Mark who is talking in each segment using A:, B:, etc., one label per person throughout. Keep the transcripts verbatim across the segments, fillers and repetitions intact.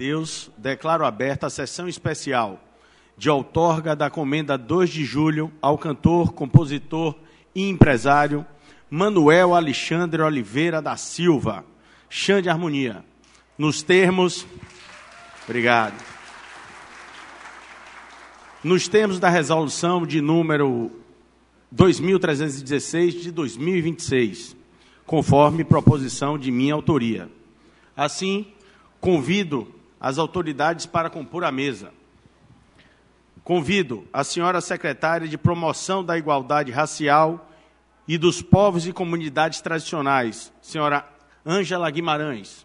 A: Deus, declaro aberta a sessão especial de outorga da Comenda dois de julho ao cantor, compositor e empresário Manuel Alexandre Oliveira da Silva, Xande Harmonia, nos termos... Obrigado. Nos termos da resolução de número dois mil trezentos e dezesseis de dois mil e vinte e seis, conforme proposição de minha autoria. Assim, convido as autoridades para compor a mesa. Convido a senhora secretária de Promoção da Igualdade Racial e dos Povos e Comunidades Tradicionais, senhora Ângela Guimarães.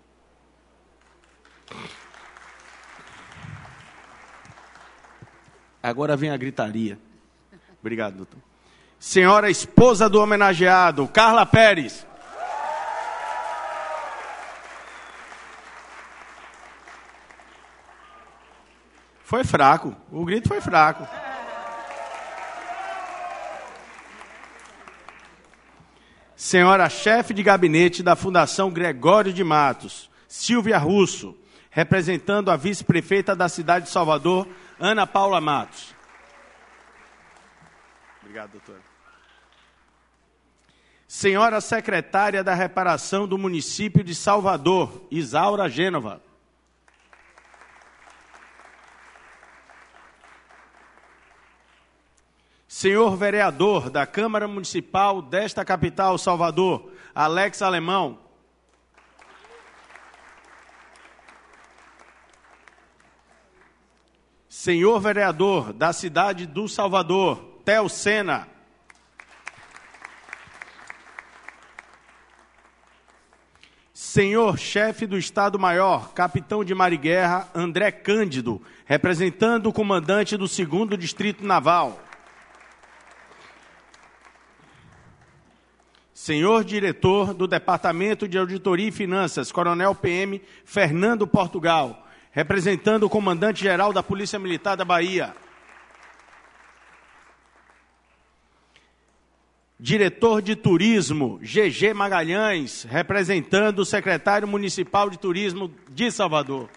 A: Agora vem a gritaria. Obrigado, doutor. Senhora esposa do homenageado, Carla Pérez. Foi fraco, o grito foi fraco. Senhora chefe de gabinete da Fundação Gregório de Matos, Silvia Russo, representando a vice-prefeita da cidade de Salvador, Ana Paula Matos. Obrigado, doutora. Senhora secretária da Reparação do município de Salvador, Isaura Gênova. Senhor vereador da Câmara Municipal desta capital, Salvador, Alex Alemão. Senhor vereador da cidade do Salvador, Theo Sena. Senhor chefe do Estado-Maior, capitão de Mar e Guerra, André Cândido, representando o comandante do segundo Distrito Naval. Senhor diretor do Departamento de Auditoria e Finanças, Coronel P M Fernando Portugal, representando o comandante-geral da Polícia Militar da Bahia. Diretor de Turismo, G G Magalhães, representando o secretário municipal de Turismo de Salvador.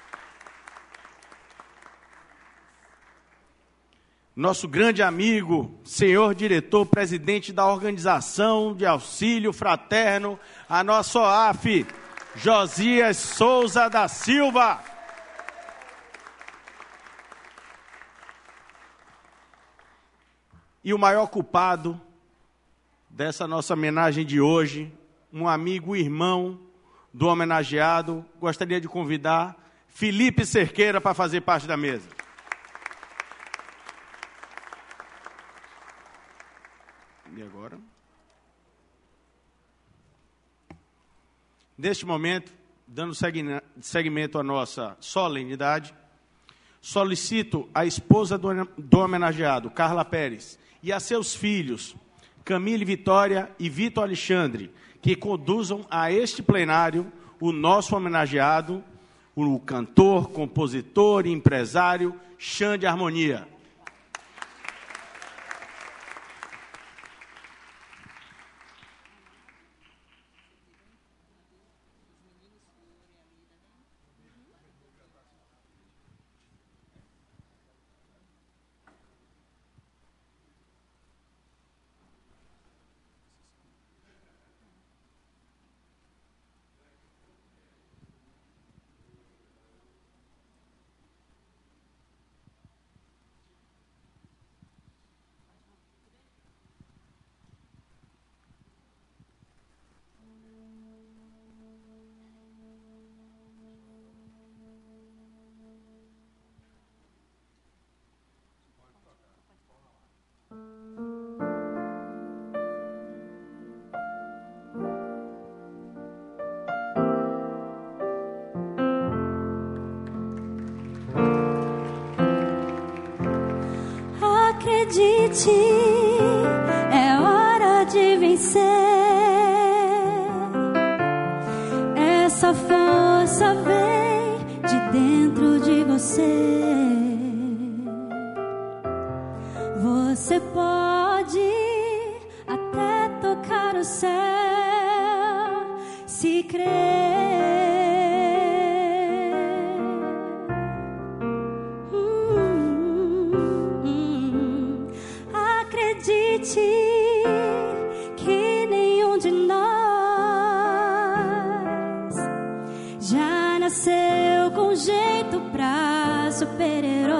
A: Nosso grande amigo, senhor diretor, presidente da Organização de Auxílio Fraterno, a nossa O A F, Josias Souza da Silva. E o maior culpado dessa nossa homenagem de hoje, um amigo e irmão do homenageado, gostaria de convidar Felipe Cerqueira para fazer parte da mesa. E agora? Neste momento, dando seguimento à nossa solenidade, solicito à esposa do homenageado, Carla Pérez, e a seus filhos, Camille Vitória e Vitor Alexandre, que conduzam a este plenário o nosso homenageado, o cantor, compositor e empresário Xande Harmonia.
B: Acredite, é hora de vencer. Essa força vem de dentro de você. Você pode até tocar o céu, se crer. que nenhum de nós já nasceu com jeito pra super-herói.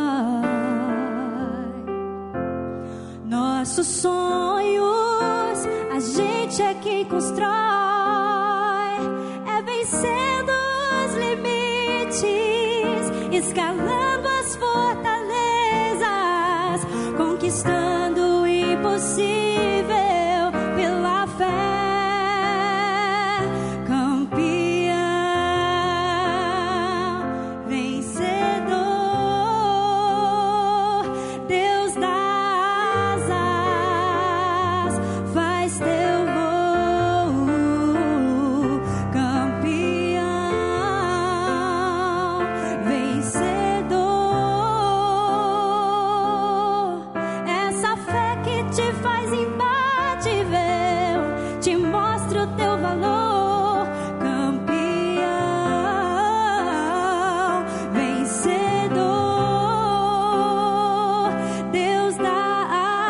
B: Nossos sonhos a gente é quem constrói, é vencendo os limites, escalando as fortalezas, conquistando o impossível pela fé. Campeão, vencedor, Deus das asas, faz teu voo. Campeão, vencedor, essa fé que te faz imbatível, te mostra o teu valor. Campeão, vencedor, Deus dá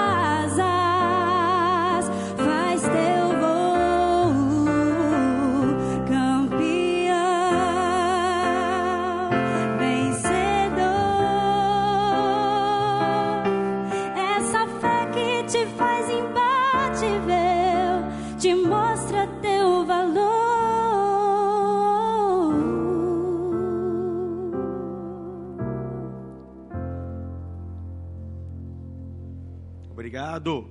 B: asas, faz teu voo. Campeão, vencedor, essa fé que te faz imbatível, te mostra teu valor.
A: Obrigado.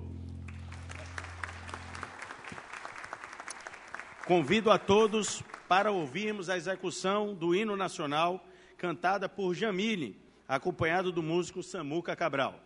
A: Convido a todos para ouvirmos a execução do hino nacional cantada por Jamile, acompanhado do músico Samuca Cabral.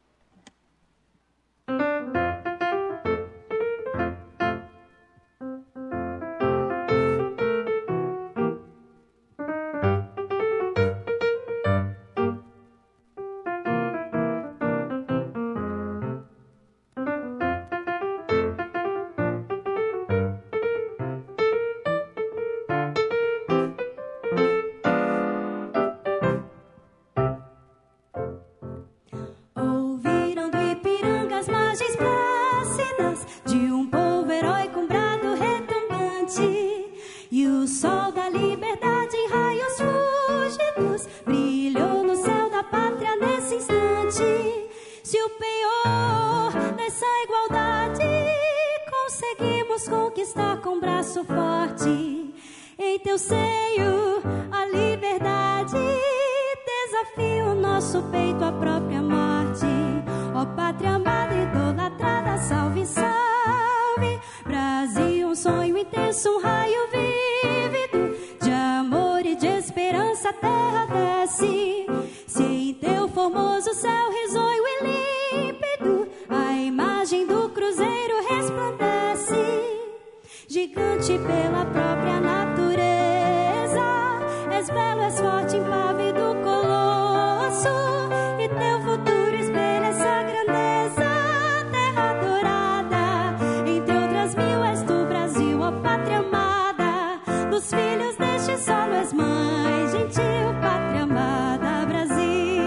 B: Ouviram do Ipiranga as margens plácidas de um povo heróico, um brado retumbante, e o sol da liberdade em raios fúlgidos brilhou no céu da pátria nesse instante. Se o penhor dessa igualdade conseguimos conquistar com braço forte, em teu seio a liberdade desafia o nosso peito à própria morte. Ó pátria amada, idolatrada, salve, salve. Brasil, um sonho intenso, um raio vívido de amor e de esperança, a terra desce. Se em teu formoso céu risonho e límpido a imagem do cruzeiro resplandece, gigante pela própria natureza, és belo, és forte, impávido colosso, e teu futuro espelha essa grandeza. Terra dourada, entre outras mil, és tu, Brasil, ó pátria amada. Dos filhos deste solo és mãe gentil, pátria amada, Brasil.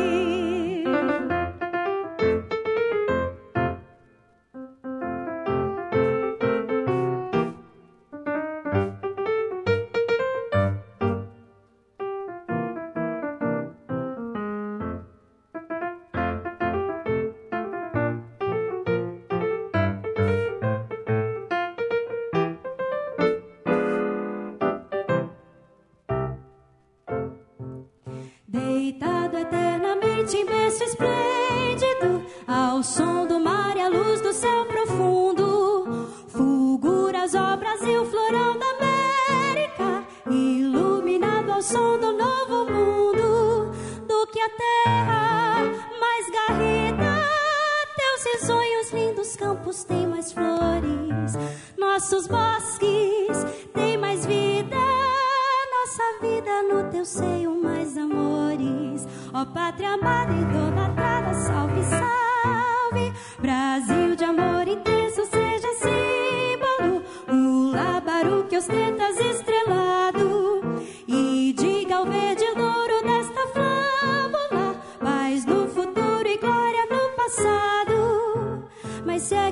B: Deitado eternamente em berço esplêndido, ao som do mar e à luz do céu profundo, fulguras, ó Brasil, florão da América, iluminado ao som do novo mundo. Do que a terra mais garrida, teus risonhos lindos campos têm mais flores, nossos bosques têm mais vida, nossa vida no teu seio mais amores. Ó pátria amada, idolatrada, salve, salve. Brasil de amor intenso, seja símbolo, o lábaro que ostentas estrelado, e diga ao verde louro desta flâmula, paz no futuro e glória no passado. Mas se é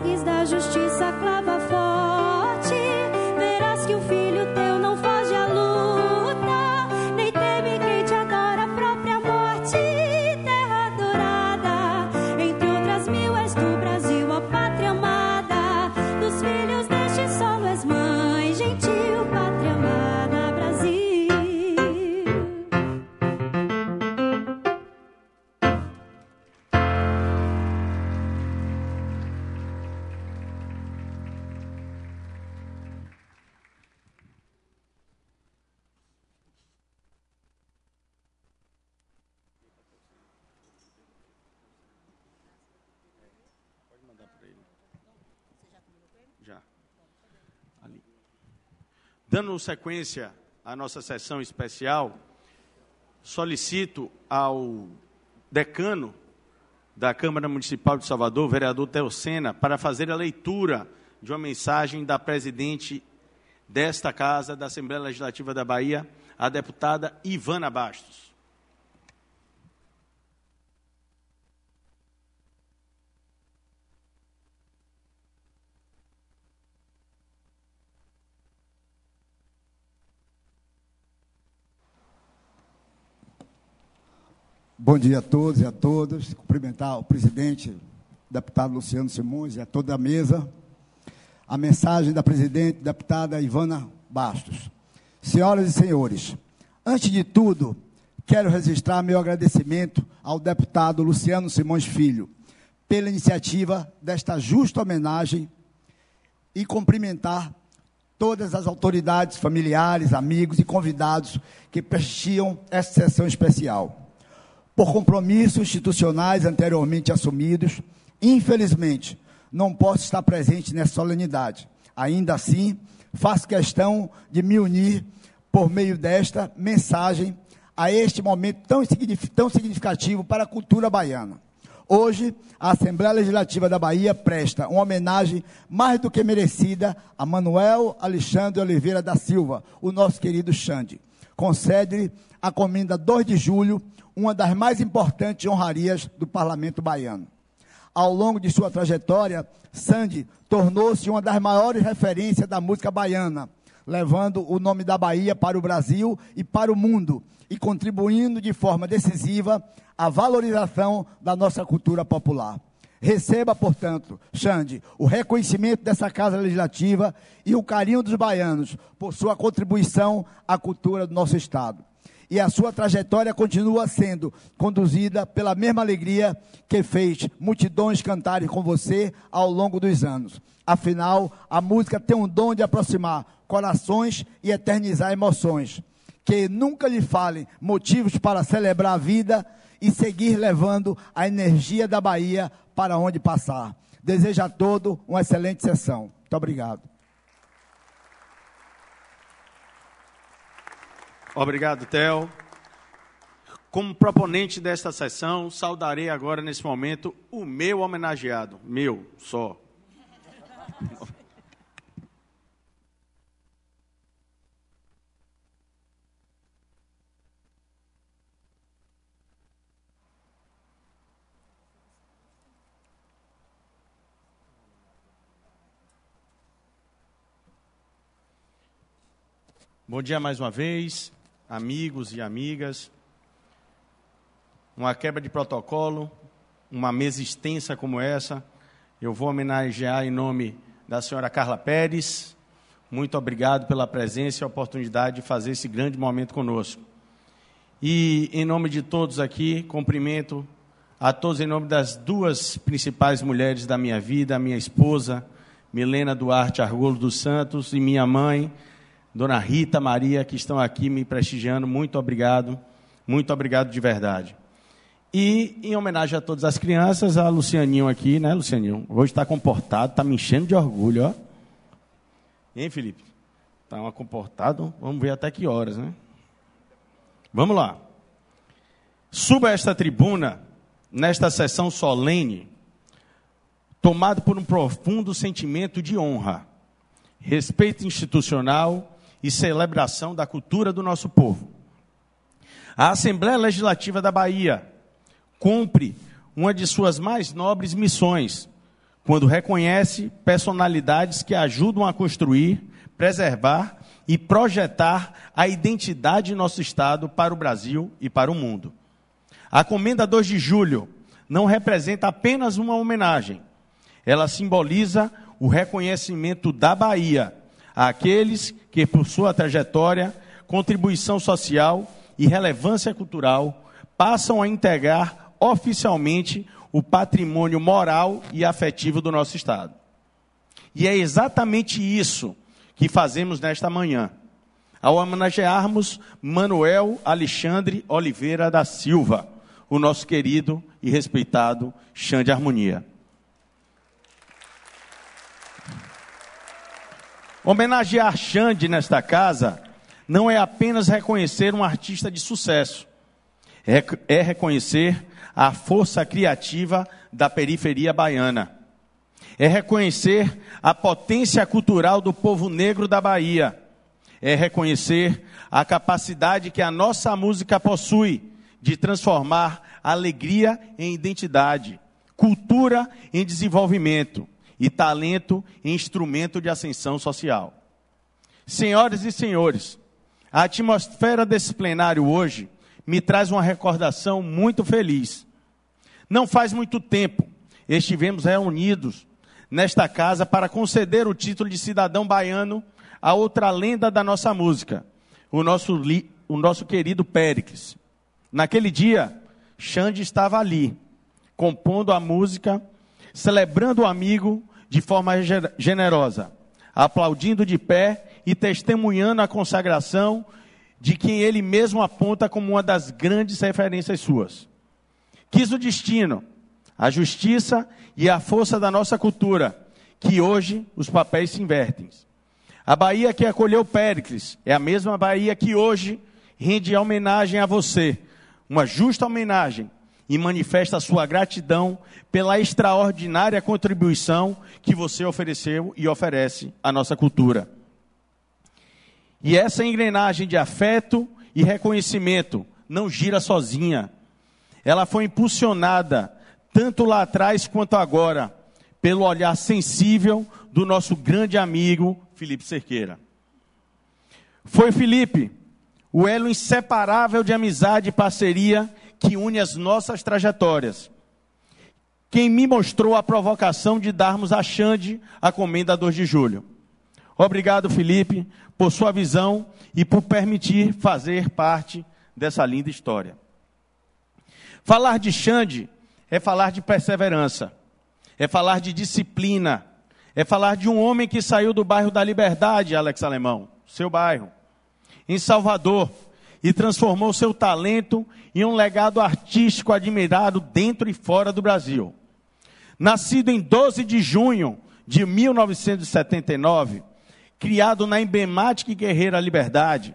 A: Dando sequência à nossa sessão especial, solicito ao decano da Câmara Municipal de Salvador, o vereador Teocena, para fazer a leitura de uma mensagem da presidente desta Casa, da Assembleia Legislativa da Bahia, a deputada Ivana Bastos.
C: Bom dia a todos e a todas. Cumprimentar o presidente, o deputado Luciano Simões, e a toda a mesa. A mensagem da presidente, deputada Ivana Bastos. Senhoras e senhores, antes de tudo, quero registrar meu agradecimento ao deputado Luciano Simões Filho pela iniciativa desta justa homenagem e cumprimentar todas as autoridades, familiares, amigos e convidados que prestigiam esta sessão especial. Por compromissos institucionais anteriormente assumidos, infelizmente, não posso estar presente nessa solenidade. Ainda assim, faço questão de me unir por meio desta mensagem a este momento tão significativo para a cultura baiana. Hoje, a Assembleia Legislativa da Bahia presta uma homenagem mais do que merecida a Manuel Alexandre Oliveira da Silva, o nosso querido Xande. Concede-lhe a Comenda dois de julho, uma das mais importantes honrarias do Parlamento baiano. Ao longo de sua trajetória, Xande tornou-se uma das maiores referências da música baiana, levando o nome da Bahia para o Brasil e para o mundo, e contribuindo de forma decisiva à valorização da nossa cultura popular. Receba, portanto, Xande, o reconhecimento dessa Casa Legislativa e o carinho dos baianos por sua contribuição à cultura do nosso Estado. E a sua trajetória continua sendo conduzida pela mesma alegria que fez multidões cantarem com você ao longo dos anos. Afinal, a música tem um dom de aproximar corações e eternizar emoções. Que nunca lhe falem motivos para celebrar a vida e seguir levando a energia da Bahia para onde passar. Desejo a todos uma excelente sessão. Muito obrigado.
A: Obrigado, Theo. Como proponente desta sessão, saudarei agora, nesse momento, o meu homenageado. Meu, só. Bom dia mais uma vez, amigos e amigas. Uma quebra de protocolo, uma mesa extensa como essa. Eu vou homenagear em nome da senhora Carla Pérez. Muito obrigado pela presença e a oportunidade de fazer esse grande momento conosco. E, em nome de todos aqui, cumprimento a todos em nome das duas principais mulheres da minha vida, a minha esposa, Milena Duarte Argolo dos Santos, e minha mãe, Dona Rita Maria, que estão aqui me prestigiando. Muito obrigado, muito obrigado de verdade. E, em homenagem a todas as crianças, a Lucianinho aqui, né, Lucianinho? Hoje está comportado, está me enchendo de orgulho, ó. Hein, Felipe? Está uma comportado, vamos ver até que horas, né? Vamos lá. Suba esta tribuna, nesta sessão solene, tomado por um profundo sentimento de honra, respeito institucional e celebração da cultura do nosso povo. A Assembleia Legislativa da Bahia cumpre uma de suas mais nobres missões, quando reconhece personalidades que ajudam a construir, preservar e projetar a identidade de nosso Estado para o Brasil e para o mundo. A Comenda dois de julho não representa apenas uma homenagem, ela simboliza o reconhecimento da Bahia àqueles que, por sua trajetória, contribuição social e relevância cultural, passam a integrar oficialmente o patrimônio moral e afetivo do nosso Estado. E é exatamente isso que fazemos nesta manhã, ao homenagearmos Manuel Alexandre Oliveira da Silva, o nosso querido e respeitado Xande Harmonia. Homenagear Xande nesta casa não é apenas reconhecer um artista de sucesso, é, é reconhecer a força criativa da periferia baiana. É reconhecer a potência cultural do povo negro da Bahia. É reconhecer a capacidade que a nossa música possui de transformar alegria em identidade, cultura em desenvolvimento e talento em instrumento de ascensão social. Senhoras e senhores, a atmosfera desse plenário hoje me traz uma recordação muito feliz. Não faz muito tempo estivemos reunidos nesta casa para conceder o título de cidadão baiano a outra lenda da nossa música, o nosso, li, o nosso querido Péricles. Naquele dia, Xande estava ali, compondo a música, celebrando o amigo de forma generosa, aplaudindo de pé e testemunhando a consagração de quem ele mesmo aponta como uma das grandes referências suas. Quis o destino, a justiça e a força da nossa cultura, que hoje os papéis se invertem. A Bahia que acolheu Péricles é a mesma Bahia que hoje rende homenagem a você, uma justa homenagem, e manifesta sua gratidão pela extraordinária contribuição que você ofereceu e oferece à nossa cultura. E essa engrenagem de afeto e reconhecimento não gira sozinha. Ela foi impulsionada, tanto lá atrás quanto agora, pelo olhar sensível do nosso grande amigo Felipe Cerqueira. Foi Felipe, o elo inseparável de amizade e parceria que une as nossas trajetórias, quem me mostrou a provocação de darmos a Xande a Comenda dois de julho. Obrigado, Felipe, por sua visão e por permitir fazer parte dessa linda história. Falar de Xande é falar de perseverança, é falar de disciplina, é falar de um homem que saiu do bairro da Liberdade, Alex Alemão, seu bairro, em Salvador, e transformou seu talento em um legado artístico admirado dentro e fora do Brasil. Nascido em doze de junho de mil novecentos e setenta e nove, criado na emblemática e guerreira Liberdade,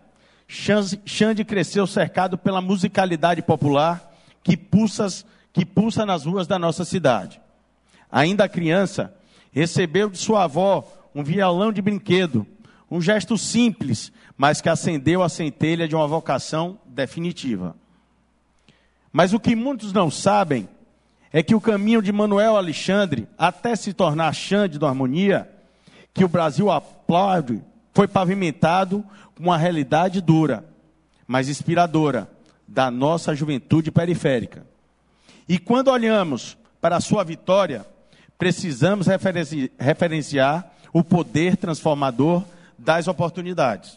A: Xande cresceu cercado pela musicalidade popular que pulsa, que pulsa nas ruas da nossa cidade. Ainda criança, recebeu de sua avó um violão de brinquedo, um gesto simples, mas que acendeu a centelha de uma vocação definitiva. Mas o que muitos não sabem é que o caminho de Manuel Alexandre, até se tornar Xande do Harmonia, que o Brasil aplaude, foi pavimentado com uma realidade dura, mas inspiradora, da nossa juventude periférica. E quando olhamos para a sua vitória, precisamos referenci- referenciar o poder transformador das oportunidades.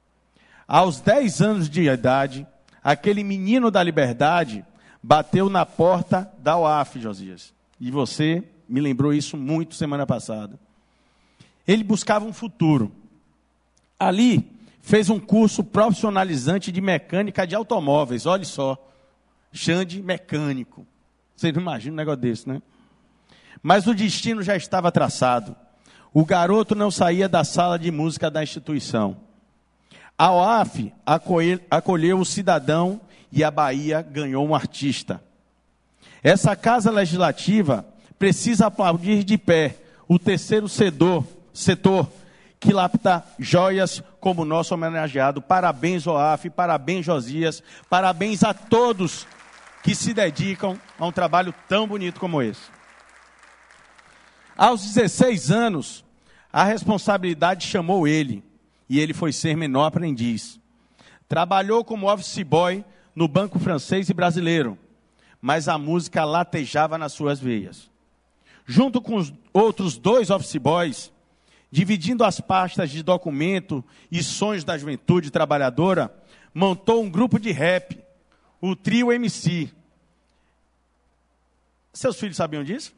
A: Aos dez anos de idade, aquele menino da Liberdade bateu na porta da U A F, Josias. E você me lembrou isso muito semana passada. Ele buscava um futuro. Ali, fez um curso profissionalizante de mecânica de automóveis. Olha só, Xande mecânico. Você não imagina um negócio desse, né? Mas o destino já estava traçado. O garoto não saía da sala de música da instituição. A U A F acolheu o cidadão e a Bahia ganhou um artista. Essa casa legislativa precisa aplaudir de pé o terceiro setor, setor que lapta joias como o nosso homenageado. Parabéns, U A F, parabéns, Josias, parabéns a todos que se dedicam a um trabalho tão bonito como esse. Aos dezesseis anos, a responsabilidade chamou ele, e ele foi ser menor aprendiz. Trabalhou como office boy no Banco Francês e Brasileiro, mas a música latejava nas suas veias. Junto com os outros dois office boys, dividindo as pastas de documento e sonhos da juventude trabalhadora, montou um grupo de rap, o Trio M C. Seus filhos sabiam disso?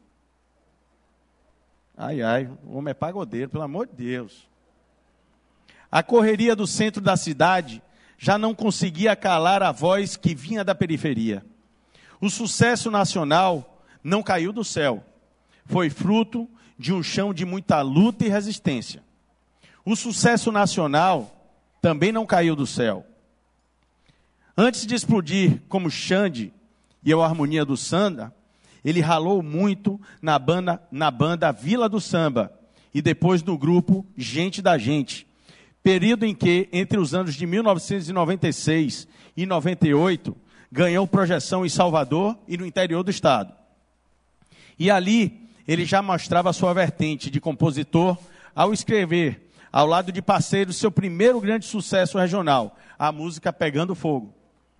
A: Ai, ai, o homem é pagodeiro, pelo amor de Deus. A correria do centro da cidade já não conseguia calar a voz que vinha da periferia. O sucesso nacional não caiu do céu. Foi fruto de um chão de muita luta e resistência. O sucesso nacional também não caiu do céu. Antes de explodir como Xande e a Harmonia do Samba, ele ralou muito na banda, na banda Vila do Samba e depois no grupo Gente da Gente, período em que, entre os anos de mil novecentos e noventa e seis e noventa e oito, ganhou projeção em Salvador e no interior do estado. E ali ele já mostrava sua vertente de compositor ao escrever, ao lado de parceiros, seu primeiro grande sucesso regional, a música Pegando Fogo.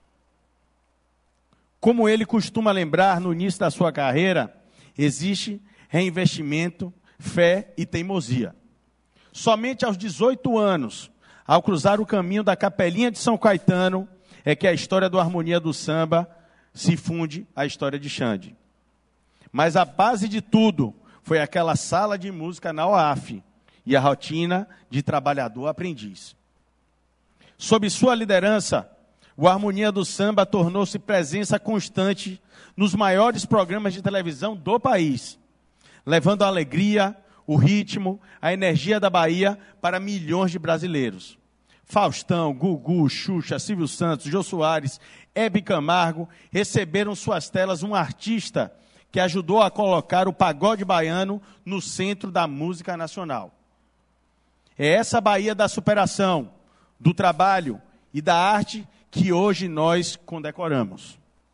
A: Como ele costuma lembrar no início da sua carreira, existe reinvestimento, fé e teimosia. Somente aos dezoito anos, ao cruzar o caminho da Capelinha de São Caetano, é que a história do Harmonia do Samba se funde à história de Xande. Mas a base de tudo foi aquela sala de música na O A F e a rotina de trabalhador aprendiz. Sob sua liderança, o Harmonia do Samba tornou-se presença constante nos maiores programas de televisão do país, levando a alegria, o ritmo, a energia da Bahia para milhões de brasileiros. Faustão, Gugu, Xuxa, Silvio Santos, Jô Soares, Hebe Camargo receberam suas telas um artista que ajudou a colocar o pagode baiano no centro da música nacional. É essa Bahia da superação, do trabalho e da arte que hoje nós condecoramos.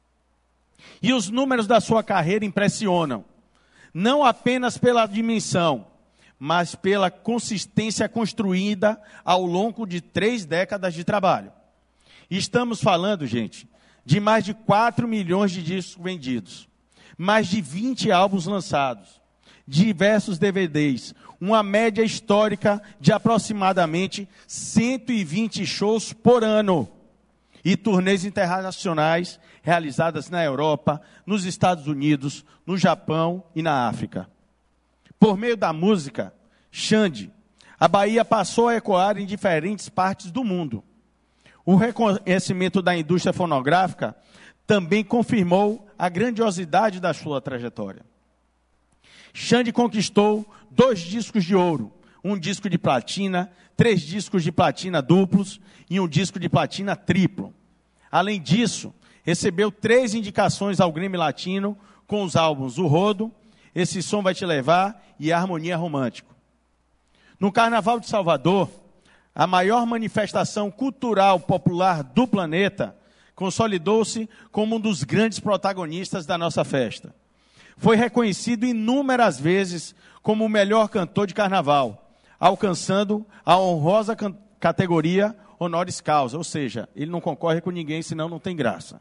A: E os números da sua carreira impressionam, não apenas pela dimensão, mas pela consistência construída ao longo de três décadas de trabalho. Estamos falando, gente, de mais de quatro milhões de discos vendidos, mais de vinte álbuns lançados, diversos D V Ds, uma média histórica de aproximadamente cento e vinte shows por ano e turnês internacionais realizadas na Europa, nos Estados Unidos, no Japão e na África. Por meio da música, Xande, a Bahia passou a ecoar em diferentes partes do mundo. O reconhecimento da indústria fonográfica também confirmou a grandiosidade da sua trajetória. Xande conquistou dois discos de ouro, um disco de platina, três discos de platina duplos e um disco de platina triplo. Além disso, recebeu três indicações ao Grammy Latino com os álbuns O Rodo, Esse Som Vai Te Levar e Harmonia Romântico. No Carnaval de Salvador, a maior manifestação cultural popular do planeta, consolidou-se como um dos grandes protagonistas da nossa festa. Foi reconhecido inúmeras vezes como o melhor cantor de carnaval, alcançando a honrosa categoria honoris causa, ou seja, ele não concorre com ninguém, senão não tem graça.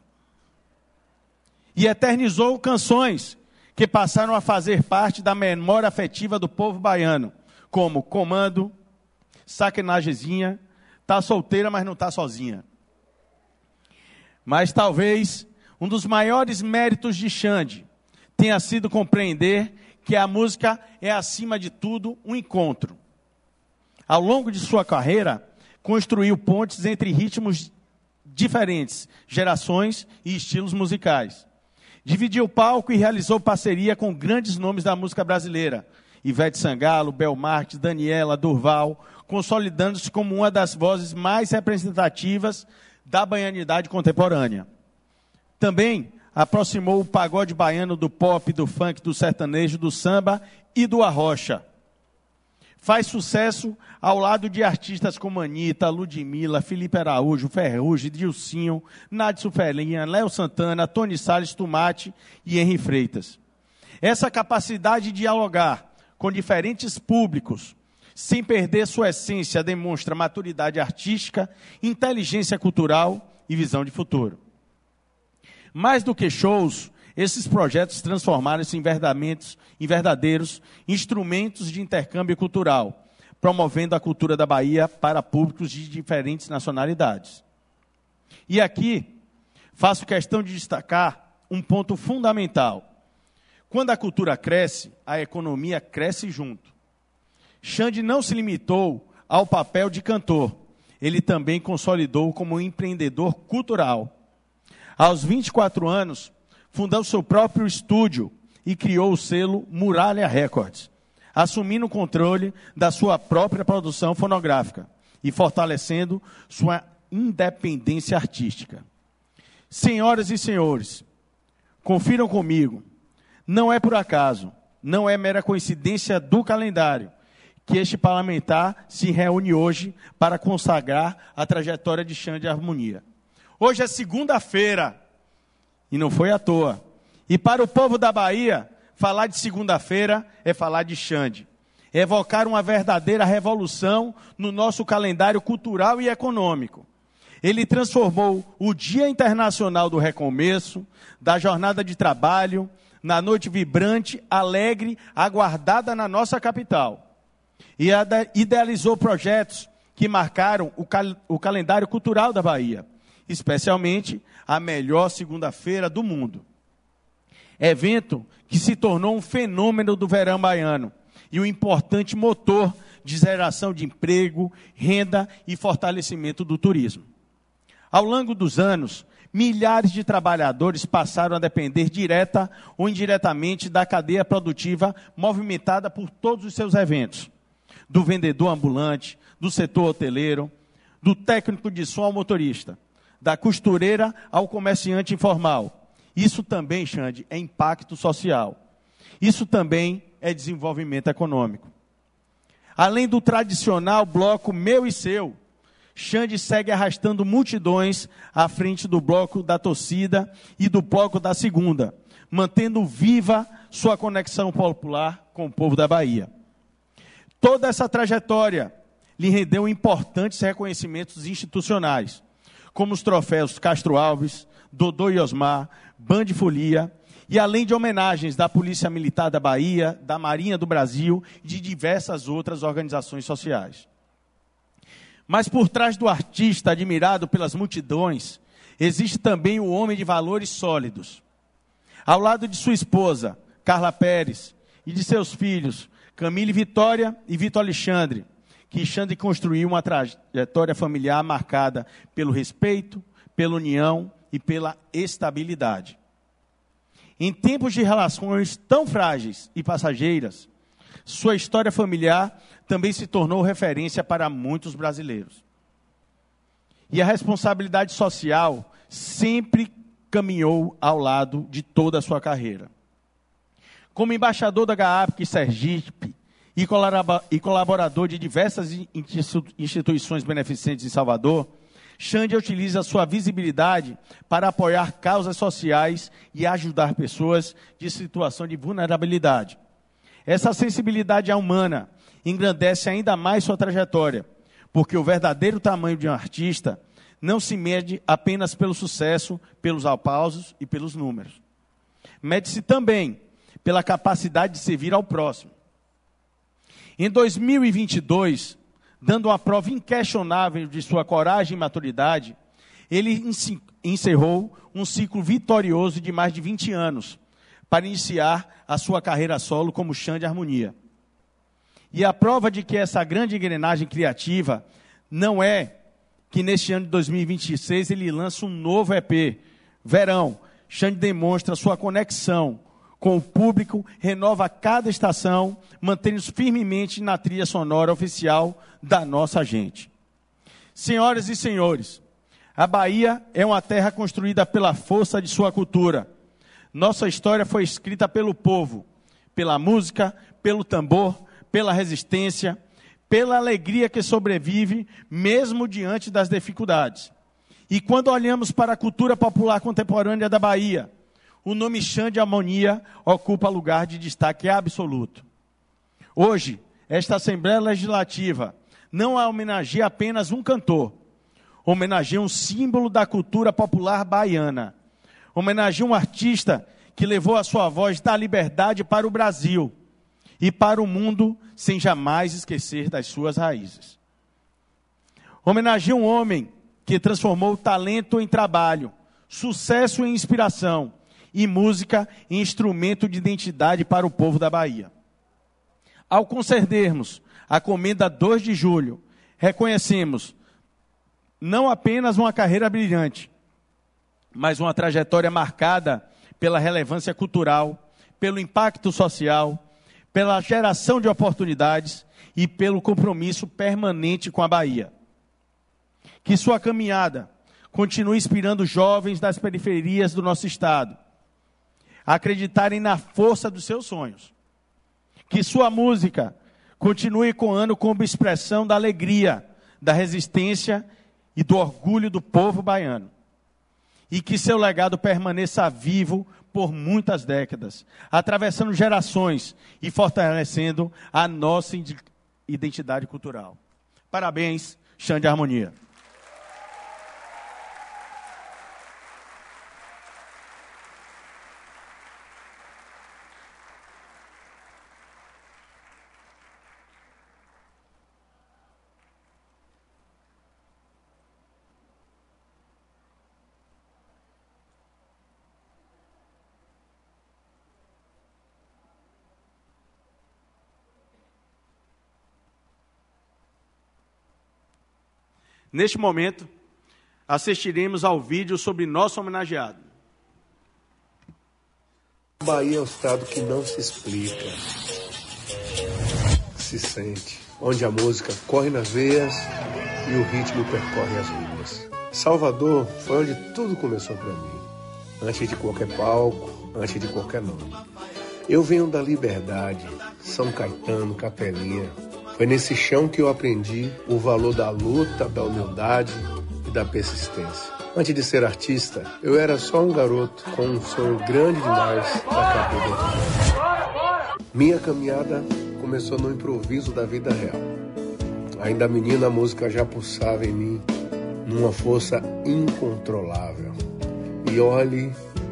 A: E eternizou canções que passaram a fazer parte da memória afetiva do povo baiano, como Comando, Sacanejezinha, Tá Solteira, mas não tá sozinha. Mas talvez um dos maiores méritos de Xande tenha sido compreender que a música é, acima de tudo, um encontro. Ao longo de sua carreira, construiu pontes entre ritmos diferentes, gerações e estilos musicais. Dividiu o palco e realizou parceria com grandes nomes da música brasileira, Ivete Sangalo, Bel Marques, Daniela, Durval, consolidando-se como uma das vozes mais representativas da baianidade contemporânea. Também aproximou o pagode baiano do pop, do funk, do sertanejo, do samba e do arrocha. Faz sucesso ao lado de artistas como Anitta, Ludmilla, Felipe Araújo, Ferrugem, Dilcinho, Nádio Felinha, Léo Santana, Tony Salles, Tomate e Henri Freitas. Essa capacidade de dialogar com diferentes públicos, sem perder sua essência, demonstra maturidade artística, inteligência cultural e visão de futuro. Mais do que shows, esses projetos transformaram-se em verdadeiros, em verdadeiros instrumentos de intercâmbio cultural, promovendo a cultura da Bahia para públicos de diferentes nacionalidades. E aqui, faço questão de destacar um ponto fundamental. Quando a cultura cresce, a economia cresce junto. Xande não se limitou ao papel de cantor, ele também consolidou como empreendedor cultural. Aos vinte e quatro anos, fundou seu próprio estúdio e criou o selo Muralha Records. assumindo o controle da sua própria produção fonográfica e fortalecendo sua independência artística. Senhoras e senhores, confiram comigo, não é por acaso, não é mera coincidência do calendário que este parlamentar se reúne hoje para consagrar a trajetória de Xande Harmonia. Hoje é segunda-feira, e não foi à toa. E para o povo da Bahia, falar de segunda-feira é falar de Xande. É evocar uma verdadeira revolução no nosso calendário cultural e econômico. Ele transformou o Dia Internacional do Recomeço, da jornada de trabalho, na noite vibrante, alegre, aguardada na nossa capital. E idealizou projetos que marcaram o, cal o calendário cultural da Bahia, especialmente a melhor segunda-feira do mundo. Evento que se tornou um fenômeno do verão baiano e um importante motor de geração de emprego, renda e fortalecimento do turismo. Ao longo dos anos, milhares de trabalhadores passaram a depender direta ou indiretamente da cadeia produtiva movimentada por todos os seus eventos. Do vendedor ambulante, do setor hoteleiro, do técnico de som ao motorista, da costureira ao comerciante informal. Isso também, Xande, é impacto social. Isso também é desenvolvimento econômico. Além do tradicional bloco meu e seu, Xande segue arrastando multidões à frente do bloco da torcida e do bloco da segunda, mantendo viva sua conexão popular com o povo da Bahia. Toda essa trajetória lhe rendeu importantes reconhecimentos institucionais, como os troféus Castro Alves, Dodô e Osmar, Band Folia, e além de homenagens da Polícia Militar da Bahia, da Marinha do Brasil e de diversas outras organizações sociais. Mas por trás do artista admirado pelas multidões, existe também o homem de valores sólidos. Ao lado de sua esposa, Carla Pérez, e de seus filhos, Camille Vitória e Vitor Alexandre, que Xande construiu uma trajetória familiar marcada pelo respeito, pela união e pela estabilidade. Em tempos de relações tão frágeis e passageiras, sua história familiar também se tornou referência para muitos brasileiros. E a responsabilidade social sempre caminhou ao lado de toda a sua carreira. Como embaixador da GAAPC Sergipe e colaborador de diversas instituições beneficentes em Salvador, Xande utiliza sua visibilidade para apoiar causas sociais e ajudar pessoas de situação de vulnerabilidade. Essa sensibilidade humana engrandece ainda mais sua trajetória, porque o verdadeiro tamanho de um artista não se mede apenas pelo sucesso, pelos aplausos e pelos números. Mede-se também pela capacidade de servir ao próximo. Em dois mil e vinte e dois, dando uma prova inquestionável de sua coragem e maturidade, ele encerrou um ciclo vitorioso de mais de vinte anos, para iniciar a sua carreira solo como Xande Harmonia. E a prova de que essa grande engrenagem criativa não é que neste ano de dois mil e vinte e seis ele lança um novo E P, Verão. Xande demonstra sua conexão com o público, renova cada estação, mantendo-se firmemente na trilha sonora oficial da nossa gente. Senhoras e senhores, a Bahia é uma terra construída pela força de sua cultura. Nossa história foi escrita pelo povo, pela música, pelo tambor, pela resistência, pela alegria que sobrevive, mesmo diante das dificuldades. E quando olhamos para a cultura popular contemporânea da Bahia, o nome Xande Harmonia ocupa lugar de destaque absoluto. Hoje, esta Assembleia Legislativa não homenageia apenas um cantor, homenageia um símbolo da cultura popular baiana, homenageia um artista que levou a sua voz da liberdade para o Brasil e para o mundo sem jamais esquecer das suas raízes. Homenageia um homem que transformou o talento em trabalho, sucesso em inspiração e música em instrumento de identidade para o povo da Bahia. Ao concedermos a Comenda dois de julho, reconhecemos não apenas uma carreira brilhante, mas uma trajetória marcada pela relevância cultural, pelo impacto social, pela geração de oportunidades e pelo compromisso permanente com a Bahia. Que sua caminhada continue inspirando jovens das periferias do nosso estado a acreditarem na força dos seus sonhos. Que sua música continue ecoando como expressão da alegria, da resistência e do orgulho do povo baiano. E que seu legado permaneça vivo por muitas décadas, atravessando gerações e fortalecendo a nossa identidade cultural. Parabéns, Xande Harmonia. Neste momento, assistiremos ao vídeo sobre nosso homenageado.
D: Bahia é um estado que não se explica, se sente, onde a música corre nas veias e o ritmo percorre as ruas. Salvador foi onde tudo começou para mim, antes de qualquer palco, antes de qualquer nome. Eu venho da Liberdade, São Caetano, Capelinha. Foi nesse chão que eu aprendi o valor da luta, da humildade e da persistência. Antes de ser artista, eu era só um garoto com um sonho grande demais para caber dentro de mim. Minha caminhada começou no improviso da vida real. Ainda menina, a música já pulsava em mim numa força incontrolável. E olhe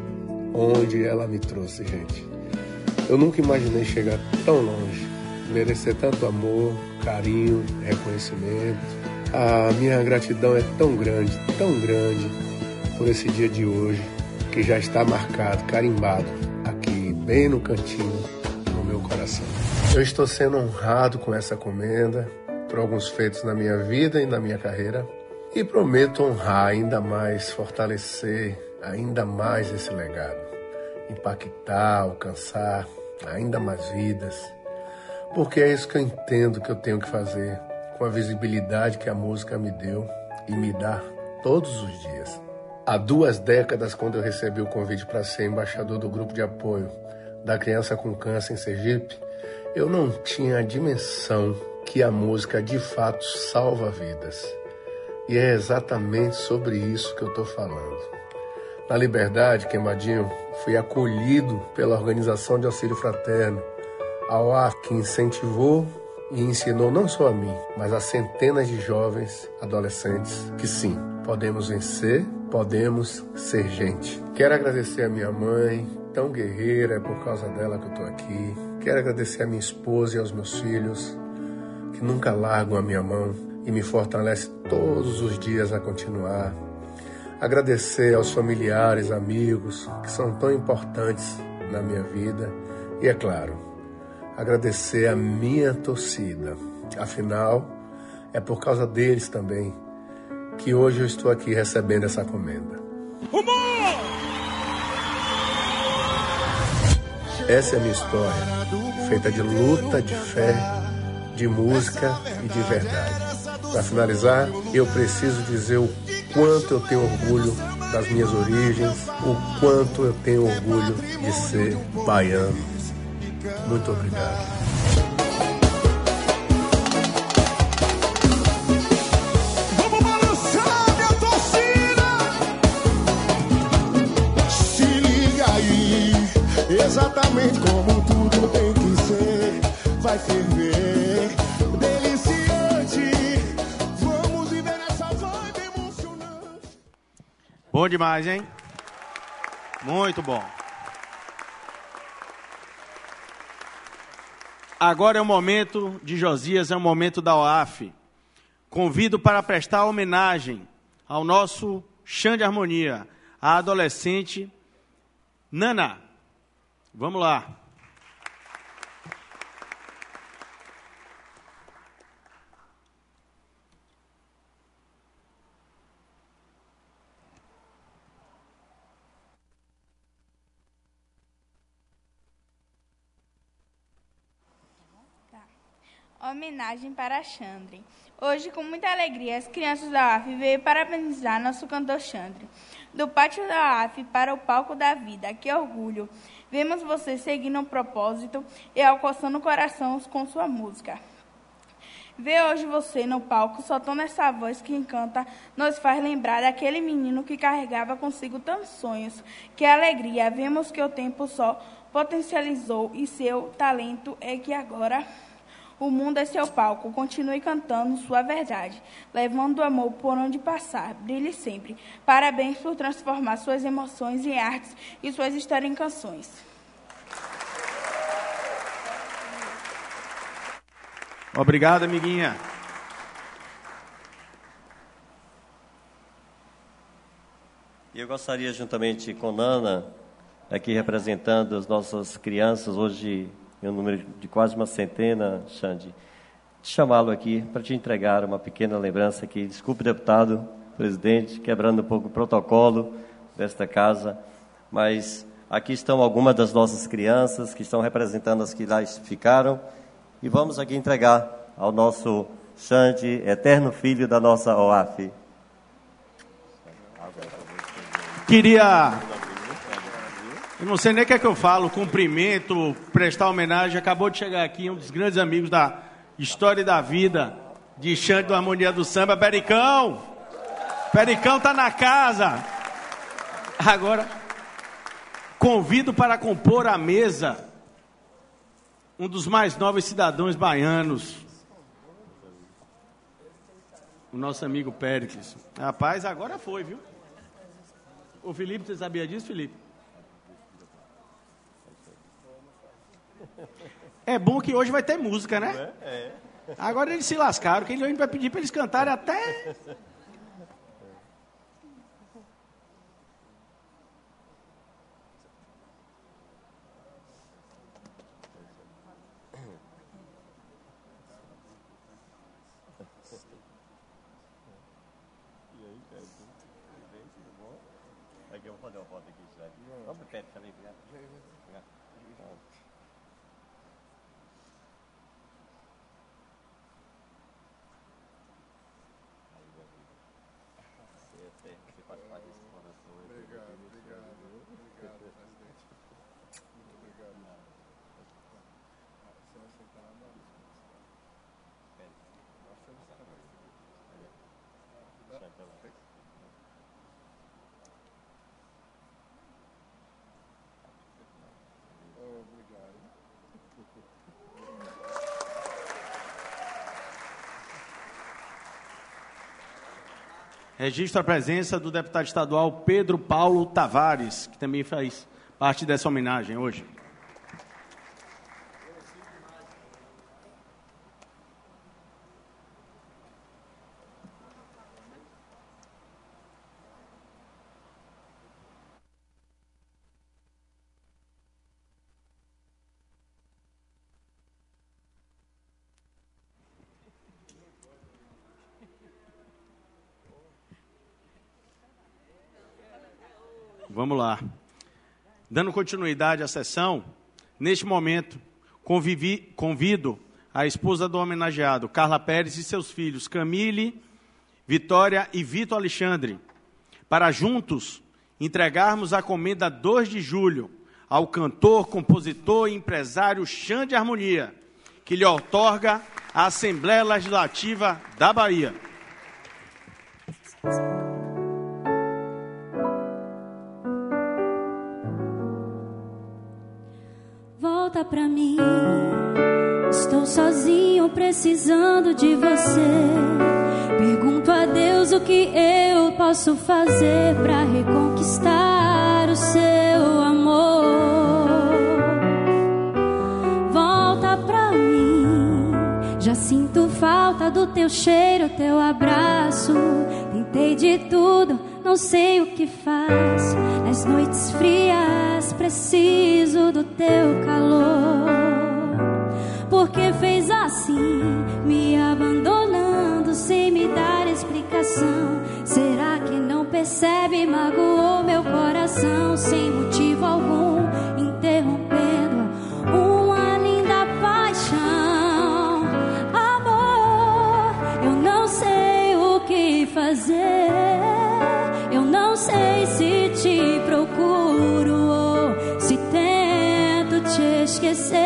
D: onde ela me trouxe, gente. Eu nunca imaginei chegar tão longe, merecer tanto amor, carinho, reconhecimento. A minha gratidão é tão grande, tão grande por esse dia de hoje, que já está marcado, carimbado, aqui bem no cantinho, no meu coração. Eu estou sendo honrado com essa comenda, por alguns feitos na minha vida e na minha carreira, e prometo honrar ainda mais, fortalecer ainda mais esse legado, impactar, alcançar ainda mais vidas, porque é isso que eu entendo que eu tenho que fazer, com a visibilidade que a música me deu e me dá todos os dias. Há duas décadas, quando eu recebi o convite para ser embaixador do grupo de apoio da criança com câncer em Sergipe, eu não tinha a dimensão que a música de fato salva vidas. E é exatamente sobre isso que eu estou falando. Na Liberdade, Queimadinho, fui acolhido pela Organização de Auxílio Fraterno, a O A F, que incentivou e ensinou não só a mim, mas a centenas de jovens, adolescentes, que sim, podemos vencer, podemos ser gente. Quero agradecer a minha mãe, tão guerreira, é por causa dela que eu estou aqui. Quero agradecer a minha esposa e aos meus filhos, que nunca largam a minha mão e me fortalecem todos os dias a continuar. Agradecer aos familiares, amigos, que são tão importantes na minha vida. E, é claro, agradecer a minha torcida. Afinal, é por causa deles também que hoje eu estou aqui recebendo essa comenda. Humor! Essa é a minha história, feita de luta, de fé, de música e de verdade. Para finalizar, eu preciso dizer o quanto eu tenho orgulho das minhas origens, o quanto eu tenho orgulho de ser baiano. Muito obrigado.
E: Vamos balançar, minha torcida! Se liga aí, exatamente como tudo tem que ser. Vai ferver, deliciante. Vamos viver essa vibe emocionante.
A: Bom demais, hein? Muito bom. Agora é o momento de Josias, é o momento da O A F. Convido para prestar homenagem ao nosso Xande Harmonia, a adolescente Nana. Vamos lá.
F: Homenagem para Xandre. Hoje, com muita alegria, as crianças da U A F veio parabenizar nosso cantor Xandre. Do pátio da U A F para o palco da vida, que orgulho. Vemos você seguindo um propósito e alcançando corações com sua música. Ver hoje você no palco, soltando essa voz que encanta, nos faz lembrar daquele menino que carregava consigo tantos sonhos. Que alegria, vemos que o tempo só potencializou e seu talento é que agora o mundo é seu palco. Continue cantando sua verdade, levando o amor por onde passar. Brilhe sempre. Parabéns por transformar suas emoções em artes e suas histórias em canções.
A: Obrigado, amiguinha.
G: Eu gostaria, juntamente com Nana, aqui representando as nossas crianças, hoje em um número de quase uma centena, Xande, de chamá-lo aqui para te entregar uma pequena lembrança aqui. Desculpe, deputado, presidente, quebrando um pouco o protocolo desta casa, mas aqui estão algumas das nossas crianças que estão representando as que lá ficaram, e vamos aqui entregar ao nosso Xande, eterno filho da nossa O A F.
A: Queria, eu não sei nem o que é que eu falo, cumprimento, prestar homenagem. Acabou de chegar aqui um dos grandes amigos da história e da vida de Xande do Harmonia do Samba, Pericão. Pericão está na casa. Agora, convido para compor a mesa um dos mais novos cidadãos baianos, o nosso amigo Péricles. Rapaz, agora foi, viu? Ô, Felipe, você sabia disso, Felipe? É bom que hoje vai ter música, né? Agora eles se lascaram, que a gente vai pedir para eles cantarem até...
G: Aqui eu vou fazer uma foto aqui, Xande. Vamos pro pé também, obrigado. Você faz parte desse coração. Obrigado, obrigado. Obrigado, presidente. Muito obrigado. Você vai sentar lá na... Nós temos que estar aqui. Obrigado.
A: Registro a presença do deputado estadual Pedro Paulo Tavares, que também faz parte dessa homenagem hoje. Vamos lá. Dando continuidade à sessão, neste momento, convivi, convido a esposa do homenageado, Carla Pérez, e seus filhos, Camille, Vitória e Vitor Alexandre, para juntos entregarmos a comenda dois de julho ao cantor, compositor e empresário Xande Harmonia, que lhe outorga a Assembleia Legislativa da Bahia.
B: Volta pra mim, estou sozinho precisando de você. Pergunto a Deus o que eu posso fazer pra reconquistar o seu amor. Volta pra mim, já sinto falta do teu cheiro, teu abraço. Tentei de tudo, não sei o que faço. Nas noites frias preciso do teu calor. Porque fez assim, me abandonando sem me dar explicação. Será que não percebe? Magoou meu coração sem motivo algum, interrompendo uma linda paixão. esquecer.